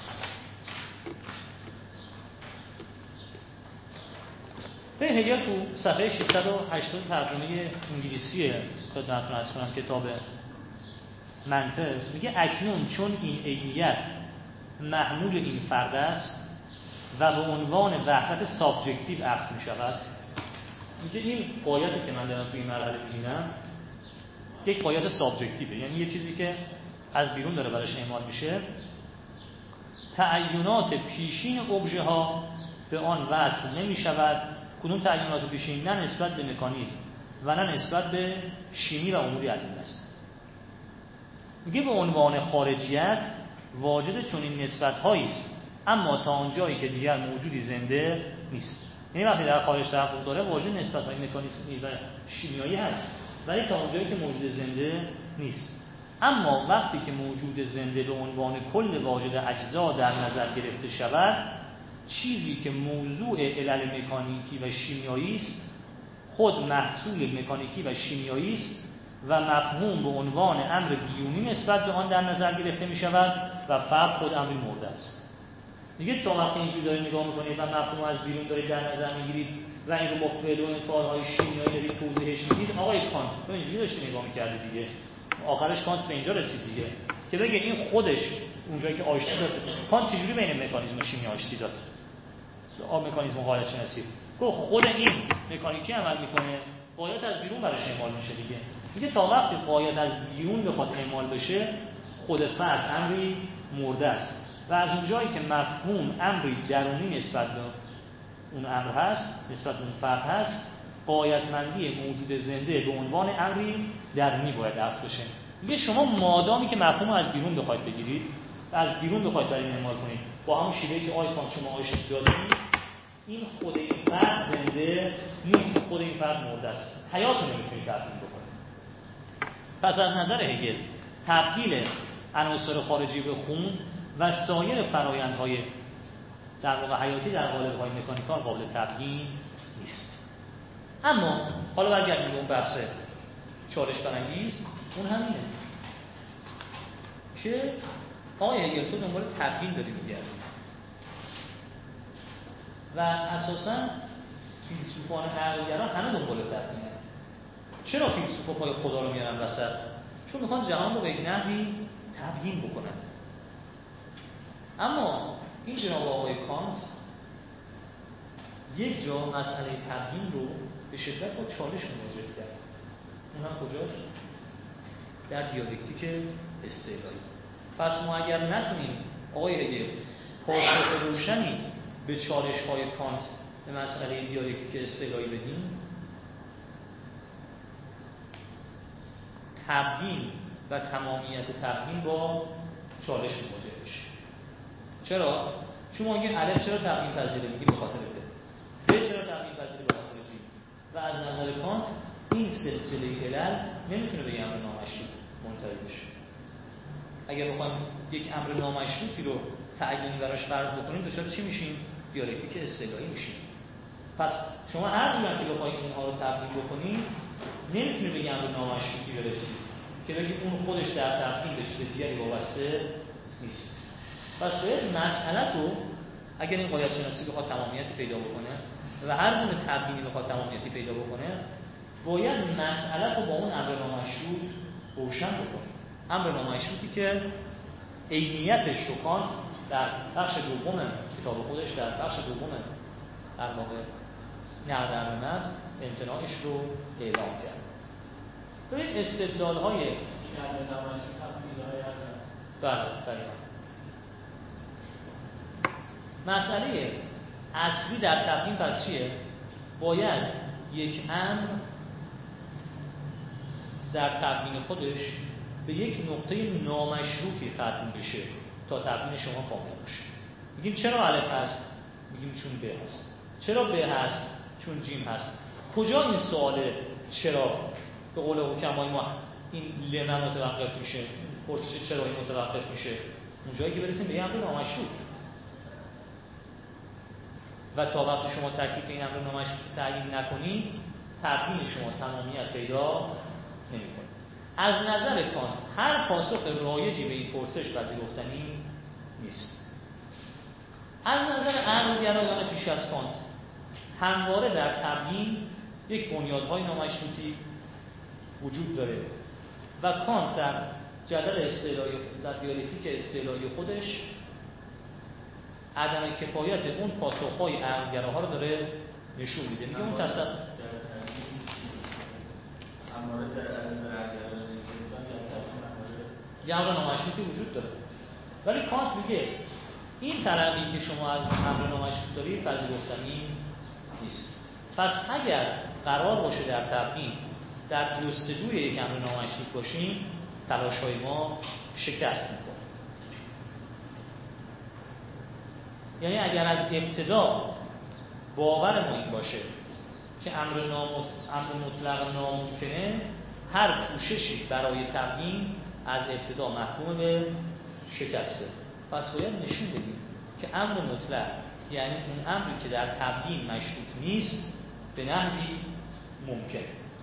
به هگل تو صفحه 680 ترجمه انگلیسی خدمتتون عرض کنم کتاب منطق میگه اکنون چون این عینیت محمول این فرد است و به عنوان وحدت سابجکتیو عکس می شود. میگه این غایتی که من دارم توی این مرحله می‌بینم یک غایت سابجکتیوه، یعنی یه چیزی که از بیرون داره براش اعمال میشه. تعینات پیشین ابژه ها به آن وصل نمی شود. کدوم تعینات پیشین؟ نه نسبت به مکانیزم و نه نسبت به شیمی و اموری از این است. میگه به عنوان خارجیت واجد چنین نسبت هایی است، اما تا آنجایی که دیگر موجودی زنده نیست. یعنی وقتی در خارج تحقق داره واجد نسبت به مکانیزم و شیمیایی هست، ولی تا اونجایی که موجود زنده نیست. اما وقتی که موجود زنده به عنوان کل واجد اجزا در نظر گرفته شود، چیزی که موضوع علل مکانیکی و شیمیایی است خود محصول مکانیکی و شیمیایی است و مفهوم به عنوان امر بیرونی نسبت به آن در نظر گرفته می شود و فرد خود امری مرده است. دیگه تا وقتی اینجوری دارید نگاه میکنید و مفهوم از بیرون دارید در نظر میگیرید و این رو با فعل و انفعال‌های شیمیایی دارید توضیحش میدید، آقای کانت تو اینجوری داشتی نگاه میکردی دیگه، آخرش کانت به اینجا رسید دیگه که بگه این خودش اونجایی که آشتی داد. کانت چجوری بین مکانیزم و شیمی آشتی داد؟ مکانیزم قاعده شناسی گفت خود این مکانیکی عمل میکنه، قاعده از بیرون براش اعمال میشه دیگه. میگه تا وقتی قاعده از بیرون بخواد اعمال بشه خود فرد امری مرده است و از اونجایی که مفهوم امری درونی نسبت به اون امر هست، نسبت به اون فرد هست، قایتمندی موجود زنده به عنوان امری درونی باید اخذ بشه. میگه شما مادامی که مفهوم از بیرون بخواید بگیرید و از بیرون بخواید برای این اعمال کنید با همون شیوهی که آیکون شما آشتی دادید، این خود این فرد زنده نیست، خود این فرد مرده است، حیات رو نمیتونید تبدیل بکنید. پس از نظر هگل تبدیل عناصر خارجی به خون و سایر فرآیندهای در واقع حیاتی در قالب‌های مکانیکال قابل تبیین نیست. اما حالا برگردیم به اون بحث چالش برانگیز، اون همینه که آقای هگل تو دنبال تبیین داری میگردی و اساساً فیلسوفان عقلگرا همه دنبال تبیینه. چرا فیلسوفا پای خدا رو میارن وسط؟ چون میخوان جهان رو به یک نحوی تبیین بکنن. اما این جناب آقای کانت یک جا مسئله تبیین رو به شدت با چالش مواجه کرد. اون هم کجاست؟ در دیالکتیک استعلایی. پس ما اگر نتونیم آقای هگل پاسخ روشنی به چالش‌های کانت به مسئله دیالکتیک استعلایی بدیم، تبیین و تمامیت تبیین با چالش مواجه میشه. چرا؟ چون ما میگیم الف چرا تبیین پذیره؟ میگیم به خاطر ب چرا تبیین پذیره؟ به خاطر ج. و از نظر کانت این سلسله علل نمیتونه به یک امر نامشروط منتهی بشه. اگر بخوایم یک امر نامشروطی رو تعیینی براش فرض بکنیم دچار چی میشیم؟ دیالکتیک استعلایی میشیم. پس شما هر جوری که بخواید اینها رو تبیین بکنید نمیتونه به یک امر نامشروطی برسید که بگید اون خودش در تبیین بشه دیگری وابسته نیست. پس باید مسئله رو اگر این قاعده شناسی بخواد تمامیتی پیدا بکنه و هر گونه تبیینی بخواد تمامیتی پیدا بکنه، باید مسئله رو با اون امر نامشروط روشن بکنه. امر نامشروطی که عینیتش رو کانت در بخش دوم کتاب خودش در بخش دوم در واقع نقد امر است امتناعش رو اعلام کرد. ببین استدلال‌های این امر نامشروط بله مسئله اصلی در تبیین پس چیه؟ باید یک امر در تبیین خودش به یک نقطه نامشروطی ختم بشه تا تبیین شما کامل بشه. میگیم چرا الف هست؟ میگیم چون ب هست. چرا ب هست؟ چون جیم هست. کجا این سوال چرا به قول حکمای ما این لمن متوقف میشه؟ پرسش چرا این متوقف میشه؟ اون جایی که برسیم به یه امر نامشروط. و تا وقتی شما تکلیف این امر نامشروط تعیین نکنید تبیین شما تمامیت پیدا نمی‌کنه. از نظر کانت هر پاسخ رایجی به این پرسش پذیرفتنی نیست. از نظر عقل‌گرایان پیش از کانت همواره در تبیین یک بنیادهای نامشروطی وجود داره و کانت در جدل استعلایی در دیالکتیک استعلایی خودش عدم کفایت اون پاسخ‌های عقل‌گراها رو داره نشون میده. میگه اون تصور یه امر نامشروطی وجود داره، ولی کانت میگه این تلقی که شما از امر نامشروط دارید پذیرفتنی نیست. پس اگر قرار باشه در تبیین در جستجوی یک امر نامشروط باشیم تلاش‌های ما شکست می‌خوره. یعنی اگر از ابتدا باور ما این باشه که امر مطلق ناممکنه، هر کوششی برای تبیین از ابتدا محکوم به شکسته. پس باید نشون بدیم که امر مطلق یعنی اون امری که در تبیین مشروط نیست به نحوی ممکن.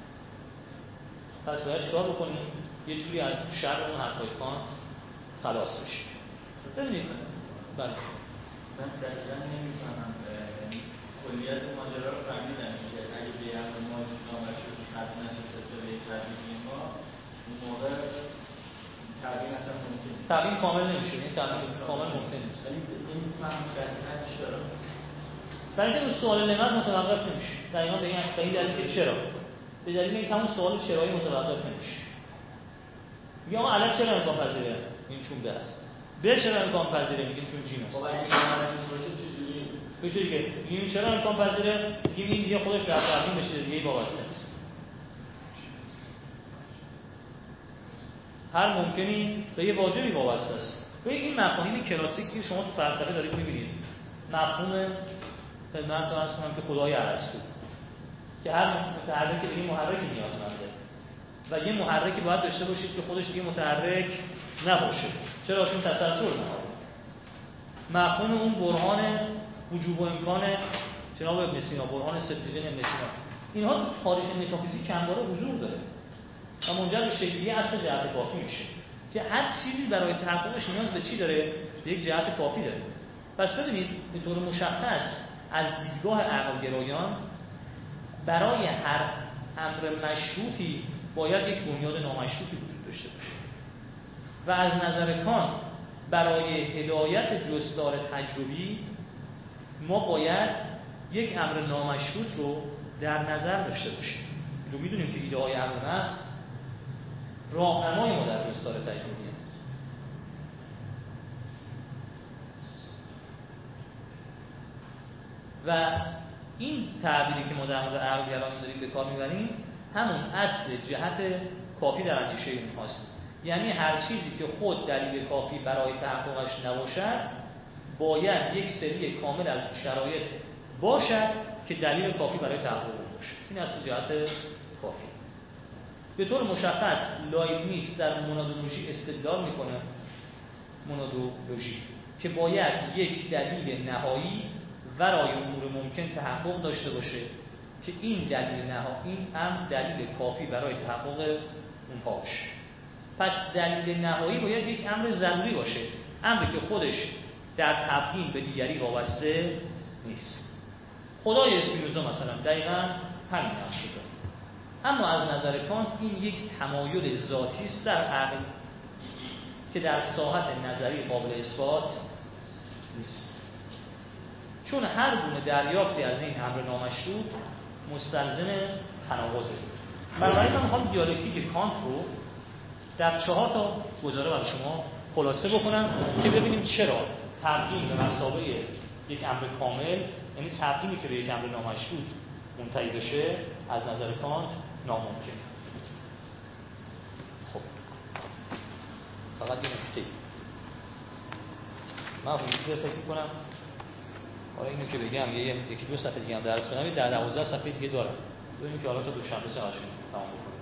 پس باید چیکار بکنیم؟ یه جوری از شر اون حرفای کانت خلاص بشیم. ببینید بله من دقیقا نمیفهمم کلیت ماجرا رو فهمیدم که اگه به امر نامشروط ختم نشه تا به تبیین ما اون موقع تبیین اصلا ممکن نیست. تبیین کامل نمیشه، این تبیین کامل ممکن نیست. ولی این فهم دقیقا چرا؟ برای اینکه سوال نعمت متوقف نمیشه. دقیقاً به این دلیل که چرا؟ به دلیل اینکه همون سوال چرایی متوقف نمیشه. میگه آقا الان چرا امکان پذیره؟ این چون به است. به چرا امکان پذیره؟ میگیم چون جیم است. خب اگه معنیش باشه چجوری؟ به چه دیگه؟ میگیم چرا امکان پذیره؟ میگیم این دیگه خودش در تبیین بشه دیگه وابسته نیست. هر ممکنی به یه واجبی وابسته است. ببین این مفاهیم کلاسیکی شما تو فلسفه دارید می‌بینید. مفهوم خدمتتون عرض کنم که خدای ارسطو که هر متحرکی دیگه محرکی نیازمنده و یه محرکی باید داشته باشید که خودش دیگه متحرک نباشه. چرا؟ چون تسلسل نداره. مفهوم اون برهان وجوب و امکان جناب ابن سینا، برهان صدیقین ابن سینا، اینها تو تاریخ متافیزیک همواره حضور داره و منجر به شکلی اصل جهت کافی میشه که هر چیزی برای تحققش نیاز به چی داره؟ به یک جهت کافی داره. پس ببینید به طور مشخص از دیدگاه عقل‌گرایان برای هر امر مشروطی باید یک بنیاد نامشروطی وجود داشته باشه و از نظر کانت برای هدایت جستار تجربی ما باید یک امر نامشروط رو در نظر داشته باشیم. رو میدونیم که ایده های امر است راهنمای ما در جستار تجربی است. و این تعبیری که ما در مورد عقل‌گرایان داریم به کار میبریم همون اصل جهت کافی در اندیشه اونهاست. یعنی هر چیزی که خود دلیل کافی برای تحققش نباشد باید یک سری کامل از شرایط باشد که دلیل کافی برای تحقق باشه. این اصل جهت کافی. به طور مشخص لایبنیتس در مونادولوژی استدلال میکنه، مونادولوژی، که باید یک دلیل نهایی ورای امور ممکن تحقق داشته باشه که این دلیل نهایی این هم دلیل کافی برای تحقق اونها باشه. پس دلیل نهایی باید یک امر ضروری باشه، امری که خودش در تبیین به دیگری وابسته نیست. خدای اسپینوزا مثلا دقیقاً همین نقش داره. اما از نظر کانت این یک تمایل ذاتی است در عقل که در ساحت نظری قابل اثبات نیست، چون هر گونه دریافتی از این امر نامشروط مستلزم تناقضه. بنابراین من میخوام دیالکتیک کانت رو در 4 تا گزاره برای شما خلاصه بکنم که ببینیم چرا تبیین به مثابه یک امر کامل، یعنی تبیینی که به یک امر نامشروط منتهی بشه، از نظر کانت ناممکن. خب فقط یه نکته من فکر کنم حالا اینو که بگم یکی دو صفحه دیگه هم درس بدم، در 12 صفحه دیگه دارم، ببینیم که حالا تا دوشنبه ساعت تمام بکنیم.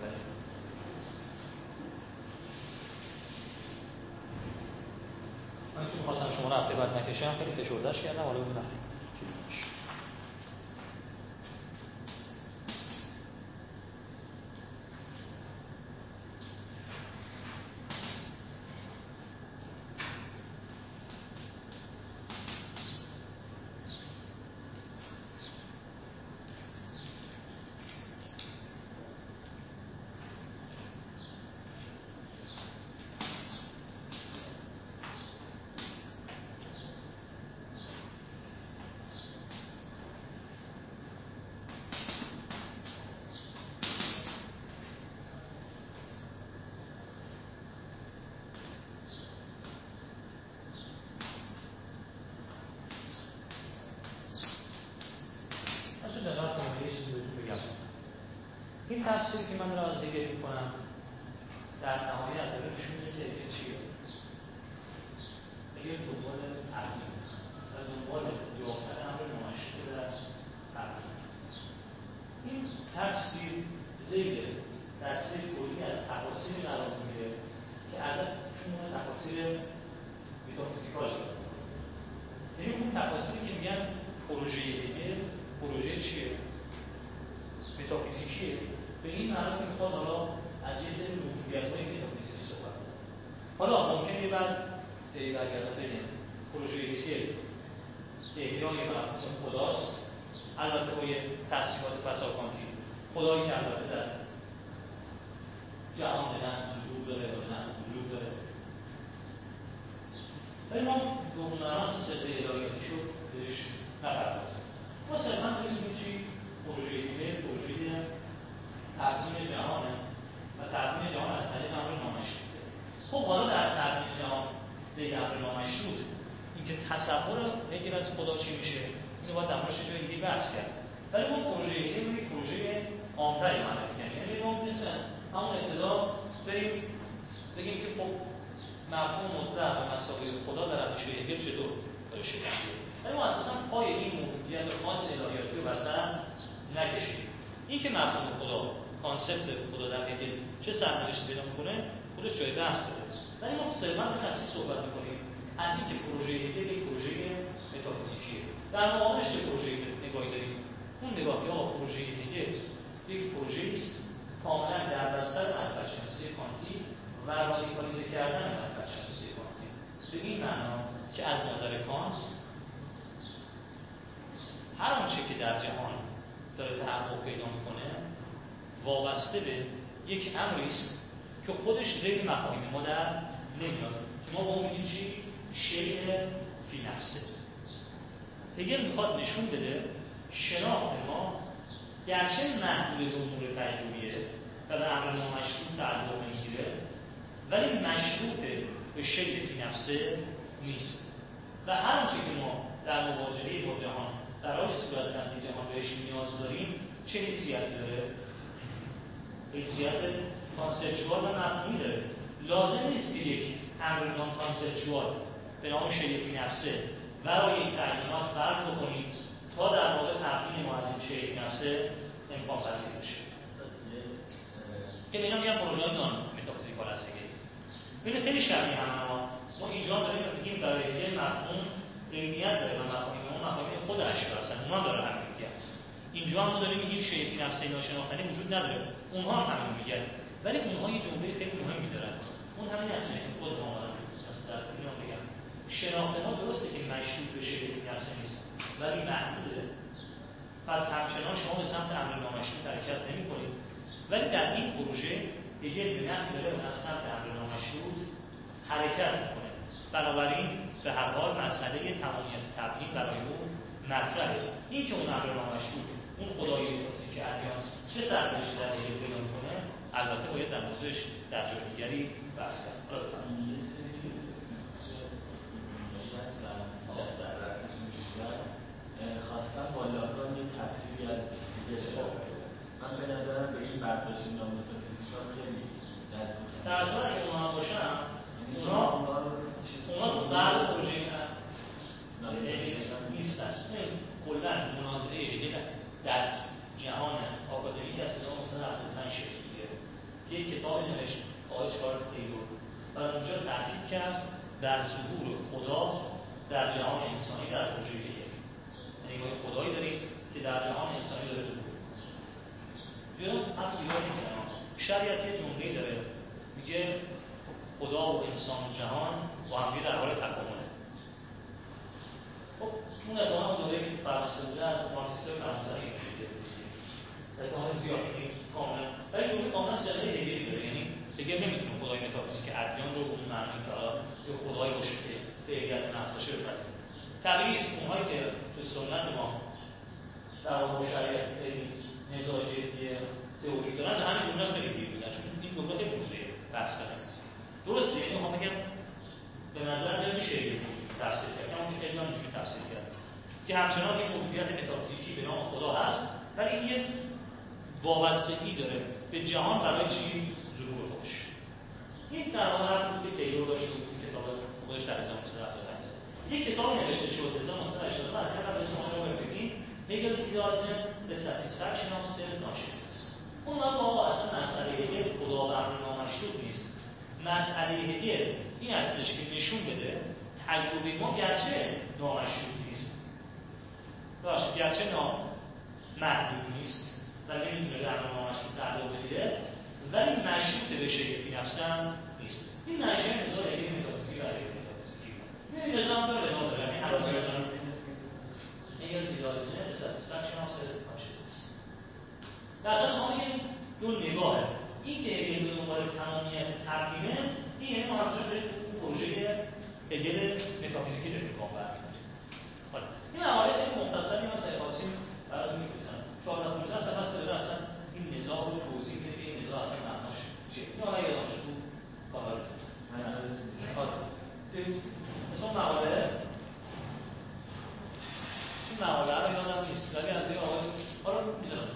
من چون خواستم شما رو هفته بعد نکشم خیلی فشردهش کردم، حالا ببینم چی میشه. این تفسیری که من دارم از هگل میکنم در نهایت داره نشون میده که هگل چیه؟ هگل دنبال تبیین و دنبال یافتن امر نامشروط در تبدیل. این تفسیر زیر تفسیر کلی از تفاسیر قرار میگیره که ازشون تفاسیر متافیزیکال داره. یعنی اون تفاسیری که میگن پروژه دیگه، پروژه چیه؟ متافیزیکیه. به این معنی که میخواد حالا از یه سری موجودیت‌های متافیزیکی صحبت کنه. حالا ممکنه بعد برگردم بگیم پروژه دیگه احیای مفهوم خداست، البته با یه تصریحات پساکانتی. خدایی که البته در جهان نه ظهور داره و نه وجود داره. ولی ما به اون معناس صدق الهیاتیشو بهش نپردازیم. ما صرفا داشتیم این چی؟ پروژه دیگه، پروژه تبدیل جهانه و تبدیل جهان از طریق امر نامشروطه. خب حالا در تبدیل جهان زیر امر نامشروط اینکه تصور بگیر از خدا چی میشه؟ اینو باید در موردش جای دیگه بحث کرد. ولی ما پروژه دیگه رو یک پروژه عام‌تری معرفی کنیم. یعنی ما می‌تونیم همون ابتدا بریم بگیم که خب مفهوم مطلق و مساوی خدا در اندیشه هگل چطور داره شکل می‌گیره. ولی ما اساساً پای این موجودیت خاص الهیاتی رو وسط نکشیم. این که مفهوم خدا، کانسپت خدا در هگل چه سرنوشتی پیدا می‌کنه، خودش جای بحث داره. ولی ما صرفاً داریم از چی صحبت می‌کنیم؟ از اینکه پروژه هگل یک پروژه متافیزیکیه. در مقابلش چه پروژه نگاهی داریم؟ اون نگاه که آقا پروژه هگل یک پروژه است کاملا در بستر معرفت‌شناسی کانتی و رادیکالیزه کردن معرفت‌شناسی کانتی. به این معنا که از نظر کانت هر آنچه که در جهان داره تحقق پیدا میکنه وابسته به یک امری است که خودش زیر مفاهیم ما در نمیاد که ما با اون میگیم چی؟ شیء فی نفسه. هگل میخواد نشون بده شناخت ما گرچه محدود به امور تجربیه و به امر نامشروط تعلق میگیره ولی مشروط به شیء فی نفسه نیست و هر آنچه که ما در مواجهه با جهان برای صورتبندی جهان بهش نیاز داریم چه حیثیتی داره؟ حیثیت کانسپچوال و مفهومی داره. لازم نیست که یک امر نان کانسپچوال به نام شیء فی نفسه برای این تعیینات فرض بکنید تا در واقع تبیین ما از این شیء فی نفسه امکان پذیر بشه. که به اینا میگن پروژه‌های نان متافیزیکال هست دیگه. ببین خیلی شبیه هم ما اینجا داریم میگیم برای یه مفهوم عینیت داره و مفاهیم اون مفاهیم خود اشکال هستن. اونا داره همین میگن. اینجا هم ما داریم میگیم شیء فی نفسه ناشناختنی وجود نداره. اونها هم همین میگن. ولی اونها یه جمله خیلی مهمی دارن. اون همین اصله که خود ما دارن. مثلا اینا میگن شناخت ما درسته که مشروط به شیء فی نفسه نیست ولی محدوده. پس همچنان شما به سمت امر نامشروط حرکت نمی‌کنید. ولی در این پروژه دیگه به نحوی داره به سمت امر نامشروط حرکت می‌کنه. بنابراین به هر حال مسئله تمامیت تبیین برای اون مطرحه. این که اون امر نامشروط اون خدای متافیزیک ادیان چه سرنوشتی در هگل پیدا می‌کنه البته باید در موردش در جای دیگری بحث کرد. خواستم با لاکان یک تفسیری از هگل من به نظرم به این برداشت نامتافیزیکال خیلی نزدیکه. در اصل اگه اونا باشن اونا تو قلب پروژه نیستن. کلا مناظره هگل در جهان آکادمیک از 1975 شکل گرفت. یک کتاب نوشت آقای چارلز تیلور و اونجا تاکید کرد در ظهور خدا در جهان انسانی در پروژه هگل. یعنی ما خدایی داریم که در جهان انسانی داره ظهور می‌کنه. جناب حرف یاد می‌زنم. شریعت یه جمله‌ای داره میگه خدا و انسان و جهان با هم در حال تکامله. خب اون ادعا داره که فرانسه بوده از مارکسیسم فرانسوی میشه دیگه. ادعا زیاد نیست کاملا. ولی جمله کاملا ساده هگلی داره. یعنی هگل نمی‌تونه خدای متافیزیک ادیان رو به اون معنی که حالا یه خدایی باشه که فعلیت نفس باشه بپذیره. طبیعی است اونهایی که تو سنت ما در واقع شریعت خیلی نزاع جدی تئوریک دارن به همین جمله‌اش خیلی گیر میدن چون این جمله خیلی جمله بحث کننده است. درسته یعنی میخوام بگم به نظر میاد میشه این تفسیر کرد اما خیلی هم میشه تفسیر کرد که همچنان یک موجودیت متافیزیکی به نام خدا هست ولی این یه وابستگی داره به جهان برای چی ظهور خودش. این در واقع حرفی بود که تیلور داشت تو کتاب خودش در 1975 یک کتابی نوشته شد 1980 از کتاب اسم آقای روبرت بکین هگل theorizm the satisfaction of self consciousness. اون وقت آقا اصلا مسئله هگل خدا و امر نامشروط نیست. مسئله هگل این هستش که نشون بده تجربه ما گرچه نامشروط نیست، باشه گرچه محدود نیست و نمیتونه در نامشروط تعلق بگیره، ولی مشروط به شیء فی نفسه هم نیست. این نشه نزاع هگل متافیزیکی و هگل متافیزیکی. این نظام داره نداره، این حرفا رو دارم. هگل theorizm the satisfaction of self consciousness. در اصل ما میگیم دو نگاهه. این که هگل به دنبال تمامیت تبیینه، این یعنی ما راجع به پروژه هگل متافیزیکی داریم نگاه برمی‌داریم. حالا این مقاله خیلی مختصری من سرخواستیم براتون می‌فرستم. 14-15 صفحه است که اصلا این نزاع رو توضیح میده که این نزاع اصلا معناش چیه. این حالا یادداشت تو کاغذ بزنید. اسم مقاله رو یادم نیست ولی از این آقای حالا میذارم.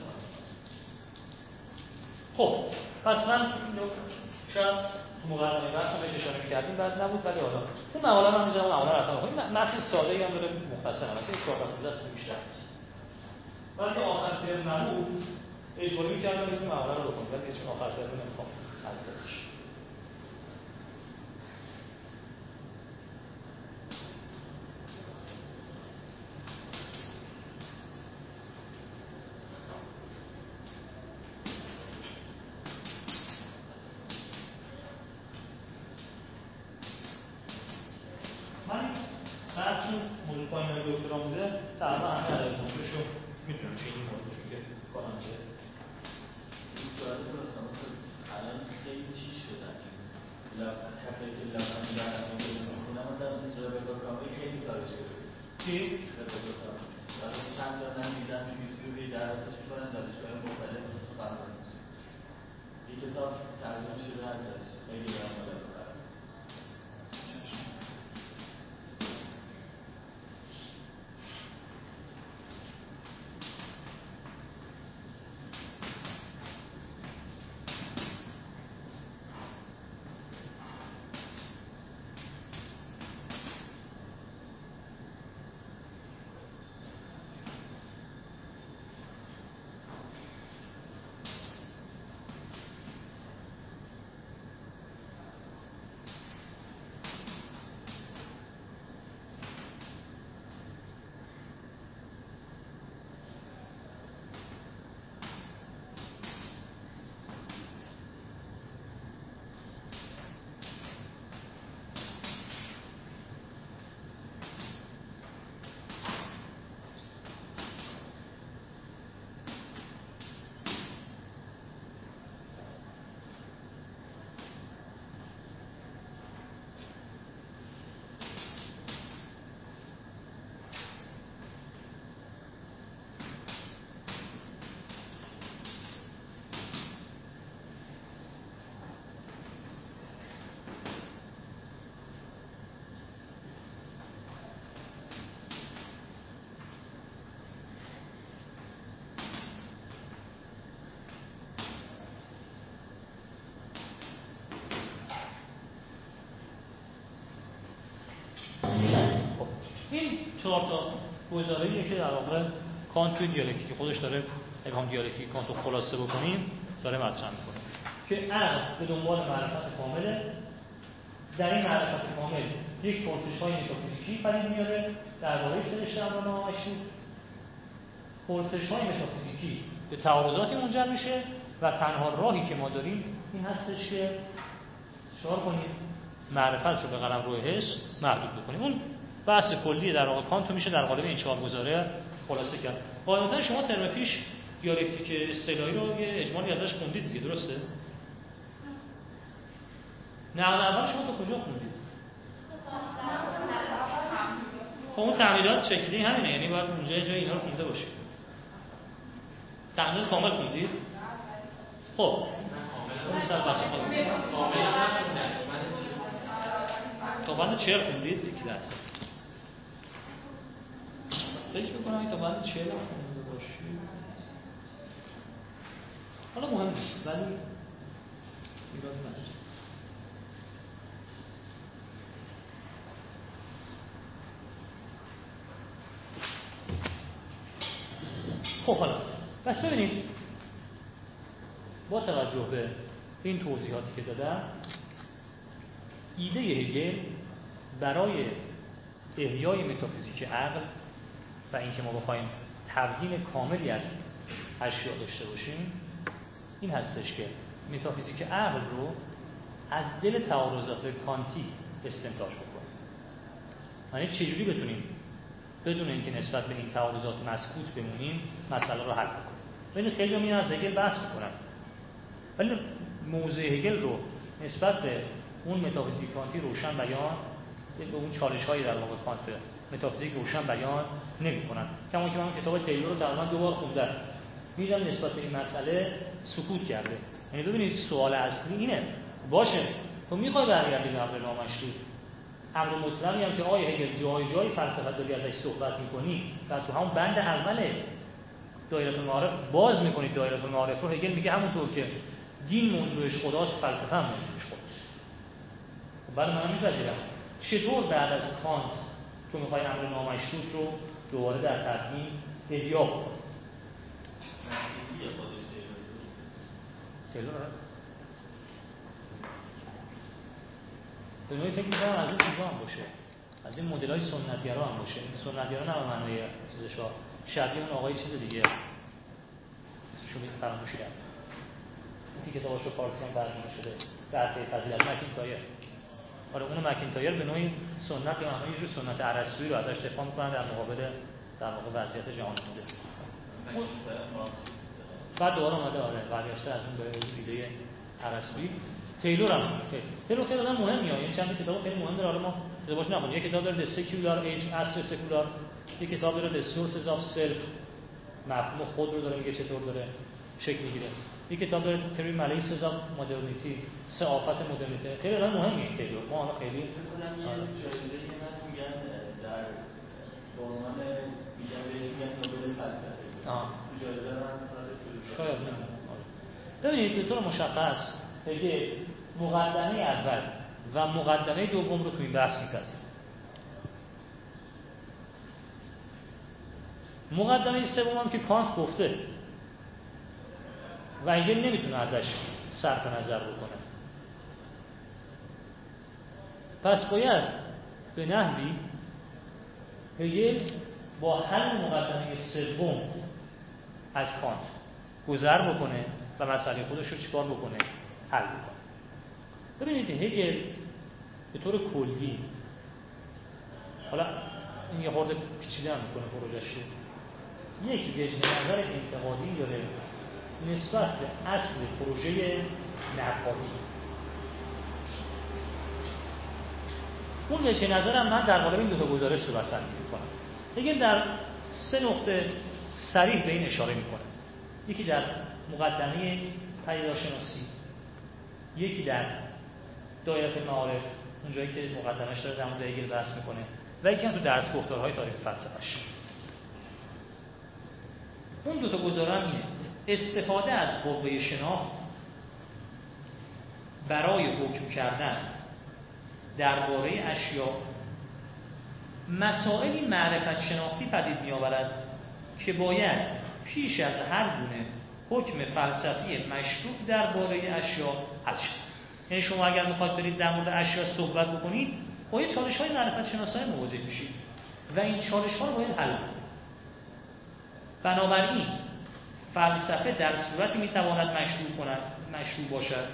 خب پس من اینو شاید تو مقدمه بحث بهش اشاره می‌کردیم بعد نبود، ولی حالا اون مقاله من میذارم مقاله رو خواهیم متن ساده‌ای هم داره مختصرم مثلا 14-15 صفحه بیشتر نیست. ولی آخر ترم نبود اجباری می‌کردم که مقاله رو بخونید ولی چون آخر ترم نمی‌خوام حذف بشه. موضوع پایین دکترا بوده تقریبا همه عدد موضوعش رو میتونم چه این موضوعشون که کارم که این جالب مثلا الان خیلی چیز شدن کسایی که لبن برنامه میکنن مثلا ربکا کامی خیلی کارش کرده چی؟ ربکا کامی الان چند تا من دیدم تو یوتیوب دعوتش میکنن دانشگاه مختلف مثل فرمان این کتاب ترجمه شده ازش خیلی جالب این 4 تا گزاره‌ایه که در واقع کانت توی دیالکتیک خودش داره، اگه هم دیالکتیک کانت رو خلاصه بکنیم داره مطرح می‌کنه که عقل به دنبال معرفت کامله، در این معرفت کامل یک پرسش‌های متافیزیکی پدید میاره درباره سرشت امر نامشروط. پرسش‌های متافیزیکی به تعارضاتی منجر میشه و تنها راهی که ما داریم این هستش که چیکار کنیم؟ معرفت رو به قلمرو حس محدود بکنیم. اون بحث کلی در واقع کانت میشه در قالب این 4 گزاره خلاصه کرد. قاعدتا شما ترم پیش دیالکتیک اصطلاحی رو یه اجمالی ازش خوندید دیگه، درسته؟ نه اول شما تا کجا خوندید؟ خب اون تعمیدات شکلی همینه، یعنی باید اونجا جای اینا رو خونده باشید. تعمیدات کامل خوندید؟ خب اون سر بحث خودم تا بند 40 خوندید؟ یکی درصد فکر میکنم تا بند 40 خونده باشید. حالا مهم نیست ولی ایراد نداره. خب حالا پس ببینید با توجه به این توضیحاتی که دادم، ایده هگل برای احیای متافیزیک عقل و اینکه ما بخوایم تبیین کاملی از اشیا داشته باشیم این هستش که متافیزیک عقل رو از دل تعارضات کانتی استنتاج بکنیم. یعنی چجوری بتونیم بدون اینکه نسبت به این تعارضات مسکوت بمونیم مسئله رو حل بکنیم. ببینید خیلی هم از هگل بحث میکنن، ولی موضع هگل رو نسبت به اون متافیزیک کانتی روشن بیان، به اون چالش‌های در واقع کانت به متافیزیک روشن بیان نمی‌کنن. کما که من کتاب تیلور رو تقریبا 2 بار خوندم، می‌دونم نسبت به این مسئله سکوت کرده. یعنی ببینید سوال اصلی اینه، باشه تو می‌خوای برگردی به امر نامشروط، امر مطلقی هم که آیه هگل جای فلسفه داری ازش صحبت می‌کنی و تو همون بند اول دایره المعارف باز می‌کنید. دایره المعارف رو هگل میگه همونطور که دین موضوعش خداست، فلسفه هم موضوعش خداست. برای من می‌پذیرم چطور بعد از کانت تو میخوای امر نامشروط رو دوباره در تبیین احیا کنی؟ تیلور به نوعی فکر می‌کنم از این چیزا هم باشه، از این مدل‌های سنت‌گرا هم باشه. سنت‌گرا نه به معنای چیزشا شبیه اون آقای چیز دیگه اسمشو فراموش کردم، این کتابش به فارسی هم ترجمه شده، در فضیلت مکینتایر. آره اون مکینتایر به نوعی سنت به معنای یه جور سنت ارسطویی رو ازش دفاع می‌کنن در مقابل در واقع وضعیت جهان بوده. بعد دوباره اومده برگشته از اون به ایده ارسطویی. تیلور هم تیلور خیلی آدم مهمیه، یعنی چند کتاب خیلی مهم داره. حالا ما ازش نخونیم. یک کتاب داره The Secular Age After Secular، یک کتاب داره The Sources of Self، مفهوم خود رو داره میگه چطور داره شکل میگیره. یک کتاب داره Three Maladies of Modernity، سعافت مدرنیته. خیلی آدم مهمیه تیلور. ما حالا خیلی فکر کنم یه جایزه متن میگن در بازمان میگن بهش میگن نوبل فلسفه. جایزه رو هم شاید نمیدونم. ببینید به طور مشخص هگل مقدمه اول و مقدمه دوم رو تو این بحث می‌پذیره. مقدمه سوم هم که کانت گفته و هگل نمیتونه ازش صرف نظر بکنه. پس باید به نحوی هگل با حل مقدمه سوم از کانت گذر بکنه و مسئله خودش رو چیکار بکنه؟ حل بکنه. ببینید هگل به طور کلی، حالا این یه خورده پیچیده هم میکنه پروژه‌اش رو، یک وجه نظر انتقادی داره نسبت به اصل پروژه نقادی. اون وجه نظرم من در قالب این دو تا گزارش صحبت می‌کنم. هگل در 3 نقطه صریح به این اشاره میکنه. یکی در مقدمه پدیدارشناسی، یکی در دایره المعارف اونجایی که مقدمش داره در مورد هگل بحث میکنه، و یکی هم تو درس گفتارهای تاریخ فلسفه‌اش. اون دو تا گزاره اینه: استفاده از قوه شناخت برای حکم کردن درباره اشیا مسائلی معرفت شناختی پدید می‌آورد که باید پیش از هر گونه حکم فلسفی مشروط درباره اشیا حل شود. یعنی شما اگر می‌خواید برید در مورد اشیا صحبت بکنید، باید چالش‌های معرفت شناسایی مواجه بشید و این چالش‌ها رو باید حل کنید. بنابراین فلسفه در صورتی می‌تواند مشروع باشد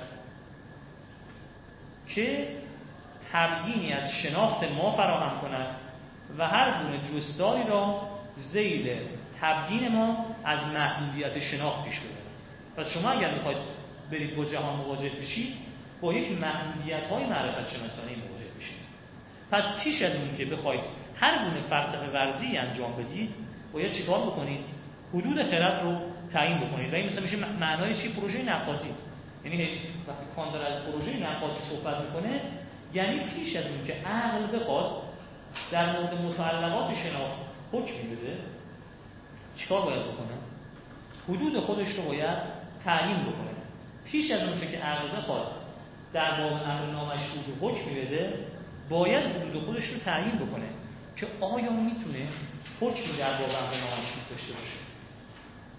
که تبیینی از شناخت ما فراهم کند و هر گونه جستاری را ذیل تبیین ما از محدودیت شناخت پیش ببرد. پس شما اگر میخواید برید با جهان مواجه بشید، با یک محدودیت‌های معرفت شناسانی مواجه بشید. پس پیش از اون که بخواید هر گونه فلسفه ورزی انجام بدید، باید چیکار بکنید؟ حدود خرد رو تعیین بکنید. و این مثلا میشه معنای چی؟ پروژه نقادی. یعنی وقتی کانت از پروژه نقادی صحبت میکنه، یعنی پیش از اون که عقل بخواد در مورد متعلقات شناخت حکمی بده، چیکار باید بکنه؟ حدود خودش رو باید تعیین بکنه. پیش از اون که عقل بخواد در باب امر نامشروط حکمی بده، باید حدود خودش رو تعیین بکنه که آیا میتونه حکمی در باب امر نامشروط داشته باشه.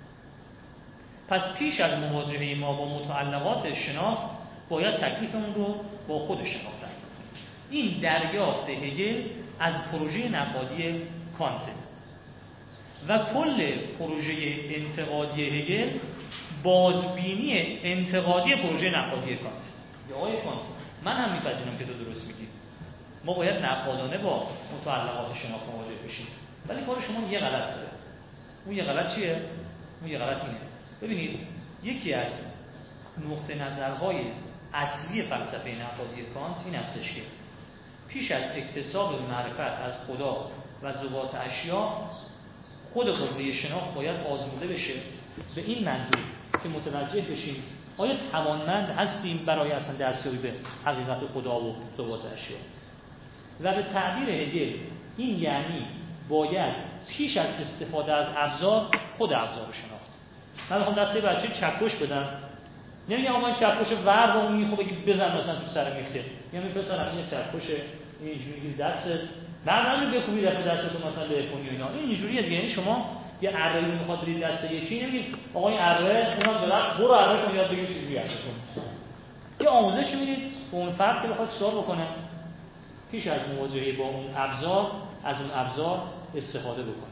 پس پیش از مواجهه ما با متعلقات شناخت باید تکلیفمون رو با خود شناخت تعیین کنیم. این دریافت هگل از پروژه نقادی کانت و کل پروژه انتقادی هگل بازبینی انتقادی پروژه نقادی کانت. یا آقای کانت، من هم میپذیرم که تو درست میگی، ما باید نقادانه با متعلقات شناخت مواجه بشیم، ولی کار شما یه غلط داره. اون یه غلط چیه؟ اون یه غلط اینه. ببینید، یکی از نقطه نظرهای اصلی فلسفه نقادی کانت این استش که پیش از اکتساب معرفت از خدا و ذوات اشیا، خود قضیه شناخت باید آزموده بشه به این منظور که متوجه بشیم آیا توانمند هستیم برای اصلا دستیابی به حقیقت خدا و ذوات اشیا. و به تعبیر هگل این یعنی باید پیش از استفاده از ابزار خود ابزار رو شناخت. من میخوام دسته بچه چکش بدم، نمیگم آقا این چکش ور با اون خب بگی بزن مثلا تو سر میخته، میگم این پسرم این چکش اینجوری میگیری دستت بعد بکوبی دفعه دستتون مثلا به اپونی و اینا، این اینجوریه دیگه. یعنی شما یه اره رو میخواد برید دست یکی، نمیگید آقا این اره اونم درست برو اره کن یاد بگیر چجوری اره کن. یه آموزش میدید به اون فرد که بخواد چیکار بکنه، پیش از مواجهه با اون ابزار از اون ابزار استفاده بکنه.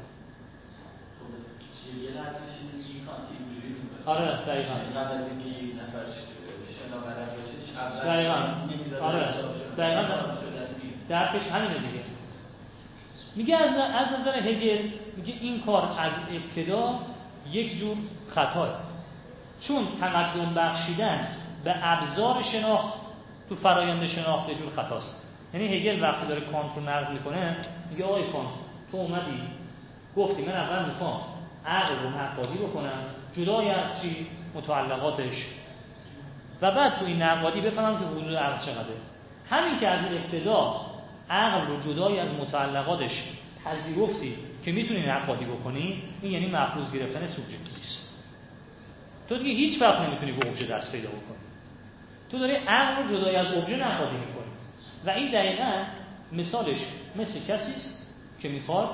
یه لحظه‌ش میگی کانت اینجوری می‌کنه. آره دقیقاً. قبل از اینکه این نفر شنا بلد باشه دقیقاً. آره دقیقاً درکش همینه دیگه. میگه از نظر هگل میگه این کار از ابتدا یک جور خطاست، چون تقدم بخشیدن به ابزار شناخت تو فرایند شناخت یک جور خطاست. یعنی هگل وقتی داره کانت رو نقد میکنه میگه آقای کانت تو اومدی گفتی من اول میخوام عقل رو نقادی بکنم جدای از چی؟ متعلقاتش، و بعد تو این نقادی بفهمم که حدود عقل چقدره. همین که از ابتدا عقل رو جدای از متعلقاتش پذیرفتی که میتونی نقادی بکنی، این یعنی مفروض گرفتن سوبژکتیویسم. تو دیگه هیچ وقت نمیتونی به ابژه دست پیدا بکنی، تو داری عقل رو جدای از ابژه نقادی میکنی. و این دقیقاً مثالش مثل کسی است که میخواد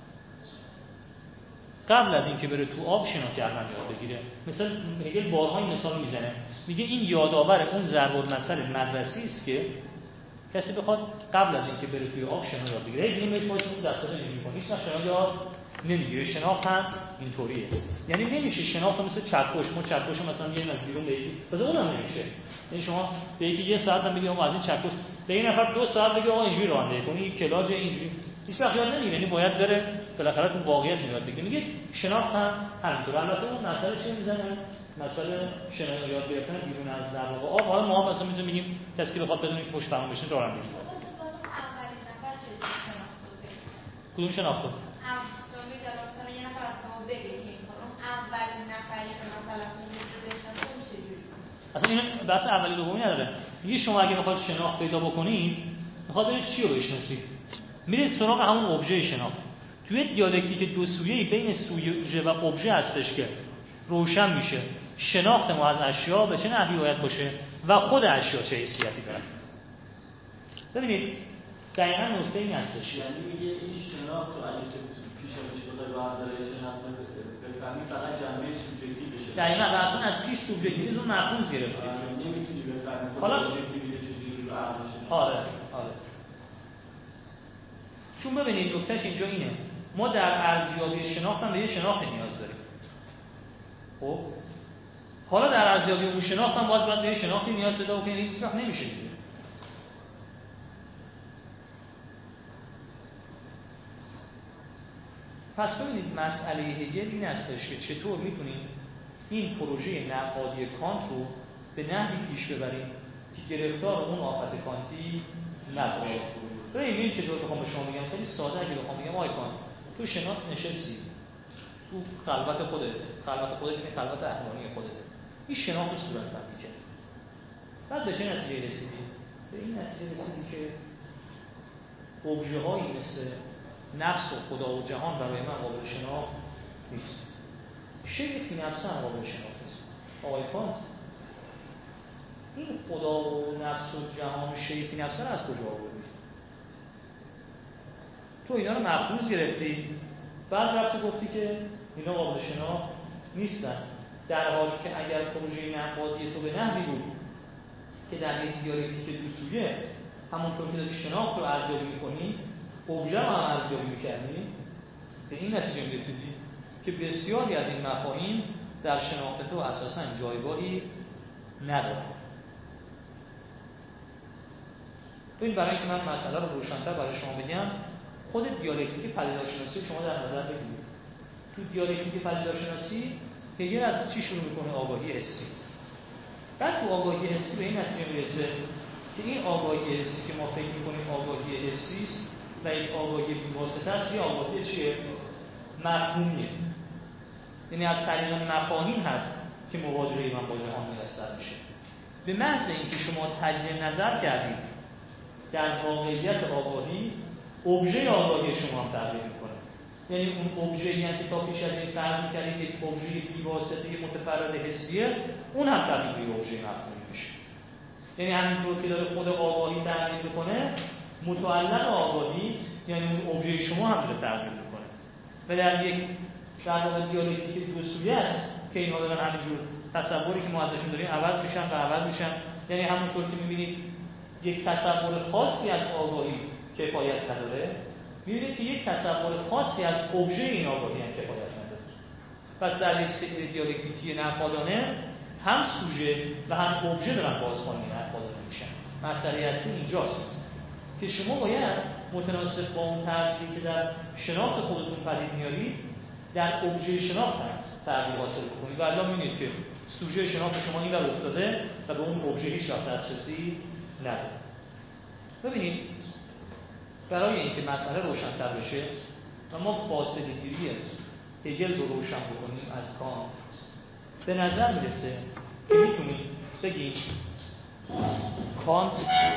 قبل از اینکه بره تو آب شنا کردن یاد بگیره. مثلا هگل بارهای مثال میزنه، میگه این یادآور اون ضرب المثل مدرسی است که کسی بخواد قبل از اینکه بره توی آب شنا یاد بگیره، دیگه میشه واسه اون دستات نمی‌کنه، هیچ وقت شنا یاد نمیگیره. شناخت هم اینطوریه، یعنی نمیشه شناخت مثل چکش. ما چکش مثلا یه نفر بیرون بگی مثلا اونم نمیشه. یعنی شما به یکی یه ساعت هم بگی آقا از این چکش، به این نفر 2 ساعت بگی آقا اینجوری رانندگی کنی، کلاج اینجوری، هیچ وقت یاد نمیگیره. یعنی باید بره بالاخره تو واقعیت یاد بگیره. میگه شناخت هم همینطوره. البته اون مسئله چی میزنه؟ مسئله شناخت یاد گرفتن بیرون از در واقع آب. حالا ما مثلا میتونیم بگیم کسی که بخواد بدون که پشت فرمان بشه رانندگی کنه. کدوم شناخت؟ اصلا این بحث اولی دومی نداره. میگه شما اگه بخواید شناخت پیدا بکنید، میخواد برید چی رو بشناسید؟ میرید سراغ همون ابژه شناخت. توی دیالکتیک دو سویه‌ای بین سوژه و ابژه هستش که روشن میشه شناخت ما از اشیا به چه نحوی باید باشه و خود اشیا چه حیثیتی داره. ببینید دقیقاً نکته این هستش، یعنی میگه این شناخت رو اگه که پیش از بخوای با ابزار شناخت بفهمی فقط جنبه سوبژکتیو بشه. دقیقاً و اصلا از پیش سوبژکتیویسم مفروض گرفته. نمیتونی بفهمی حالا سوبژکتیو چجوری رو عقل شناخت. آره. چون ببینید نکتهش اینجا اینه، ما در ارزیابی شناخت هم به یه شناخت نیاز داریم. خب حالا در ارزیابی اون شناخت هم باید به یه شناختی نیاز پیدا بکنیم. هیچ وقت نمیشه دیگه. پس ببینید مسئله هگل این هستش که چطور میتونیم این پروژه نقادی کانت رو به نحوی پیش ببریم که گرفتار اون آفت کانتی نباشه. ببینید چطور بخوام به شما بگم، خیلی ساده اگه بخوام بگم آقای کانت تو شناخت نشستی تو خلوت خودت یعنی خلوت احوانی خودت، این شناخت رو صورت بندی کرد، بعد به چه نتیجه رسیدی؟ به این نتیجه رسیدی که ابژه هایی مثل نفس و خدا و جهان برای من قابل شناخت نیست. شیء فی نفسه هم قابل شناخت نیست. آقای کانت این خدا و نفس و جهان و شیء فی نفسه رو از کجا آوردی؟ تو اینا رو مفروض گرفتی، بعد رفتی گفتی که اینا قابل شناخت نیستن. در حالی که اگر پروژه نقادی تو به نحوی بود که در یک دیالکتیک دو سویه همونطور که داری شناخت رو ارزیابی می‌کنی، ابژه رو هم ارزیابی می‌کردی، به این نتیجه می‌رسیدی که بسیاری از این مفاهیم در شناخت تو اساساً جایگاهی ندارند. ببین، برای اینکه من مسئله رو روشن‌تر برای شما بگم، خود دیالکتیک پدیدارشناسی شما در نظر بگیرید. تو دیالکتیک پدیدارشناسی هگل از چی شروع می‌کنه؟ آگاهی حسی. بعد تو آگاهی حسی به این نتیجه میرسه که این آگاهی حسی که ما فکر می‌کنیم آگاهی حسی است و این آگاهی بی‌واسطه است، یه آگاهی چیه؟ مفهومیه. یعنی از طریق مفاهیم هست که مواجهه من با جهان میسر میشه. به محض اینکه شما تجدید نظر کردید در واقعیت آگاهی، ابژه آگاهی شما هم تغییر میکنه. یعنی اون ابژه‌ای هم که تا پیش از این فرض می‌کردید یک ابژه بی‌واسطه متفرد حسیه، اون هم تبدیل به ابژه مفهومی میشه. یعنی همینطور که داره خود آگاهی تغییر میکنه، متعلق آگاهی یعنی اون ابژه شما هم داره تغییر میکنه. و در یک در واقع دیالکتیک دو سویه است که اینها دارن همینجور تصوری که ما ازشون داریم عوض میشن. یعنی همونطور که می‌بینید یک تصور خاصی از آگاهی کفایت نداره، می‌بینید که یک تصور خاصی از ابژه این آگاهی هم کفایت نداره. پس در یک سری دیالکتیکی نقادانه هم سوژه و هم ابژه دارن بازخوانی نقادانه میشن. مسئله اصلی اینجاست که شما باید متناسب با اون تغییری که در شناخت خودتون پدید میارید در ابژه شناخت هم تغییر حاصل کنید. و الان می‌بینید که سوژه شناخت شما این رو افتاده و به اون ابژه هیچ وقت دسترسی نداره. ببینید، برای اینکه مسئله روشن‌تر بشه و ما فاصله گیری هگل رو روشن بکنیم از کانت، به نظر میرسه که میتونید بگیم کانت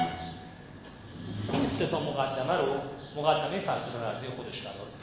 این سه تا مقدمه رو مقدمه فلسفه ورزی خودش قرار داد.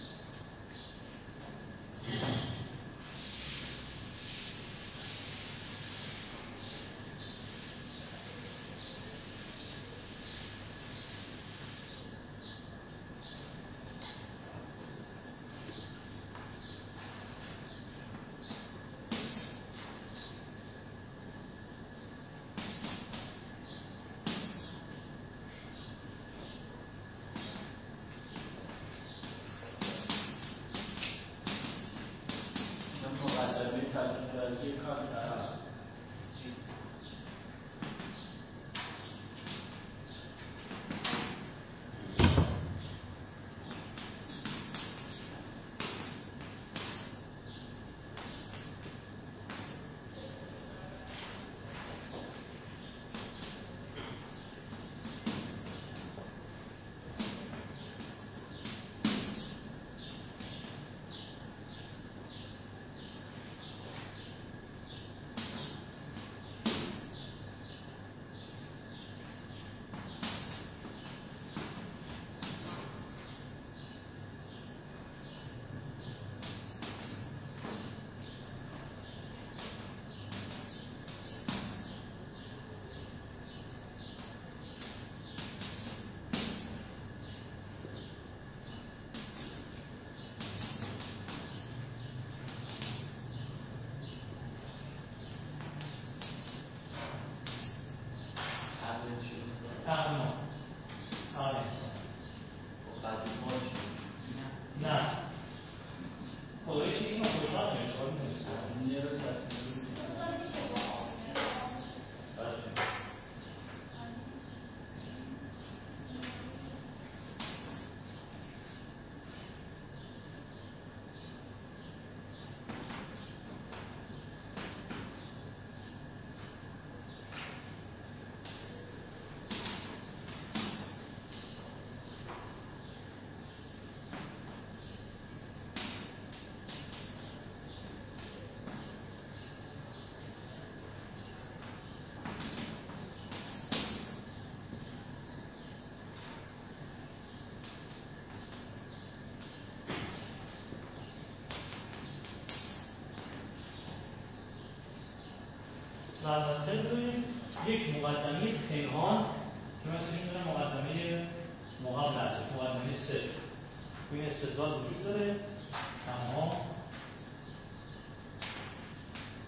و البته ببینید یک مقدمه پنهان که من اسمش می‌ذارم مقدمه مقابله، مقدمه صفر. این استدلال وجود داره، اما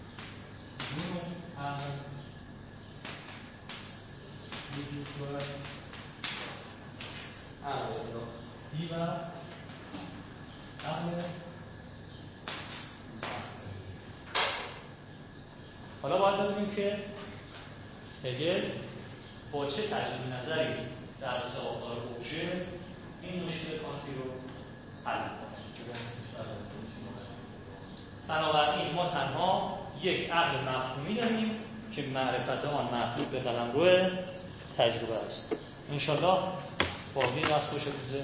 B و عقل. حالا باید ببینیم که هگل با چه تجدید نظری در ساختار اوبژه این مشکل کانتی رو حل می‌کنه. بنابراین ما تنها یک عقل مفهومی داریم که معرفت آن محدود به قلمرو تجربه است. انشالله باقی بحث باشه روز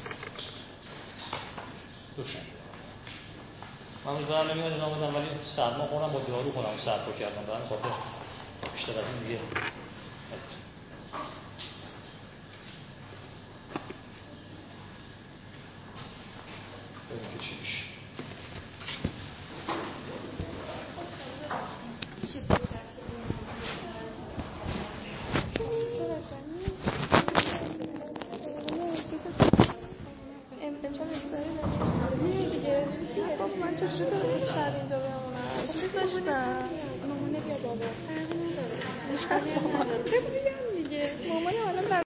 دوشنبه. من روزدارم نمیاد ادامه بدم ولی سرما خورم با دارو خورم سرپا کردم دارم خاطر بیشتر از این دیگه ببینیم که چی میشه. من چجوری دارم شب اینجا بمونم؟ خب داشتم مامانه بیا بابا فرقی نداره مشکلی هم نداره بگو بیان دیگه مامانه حالا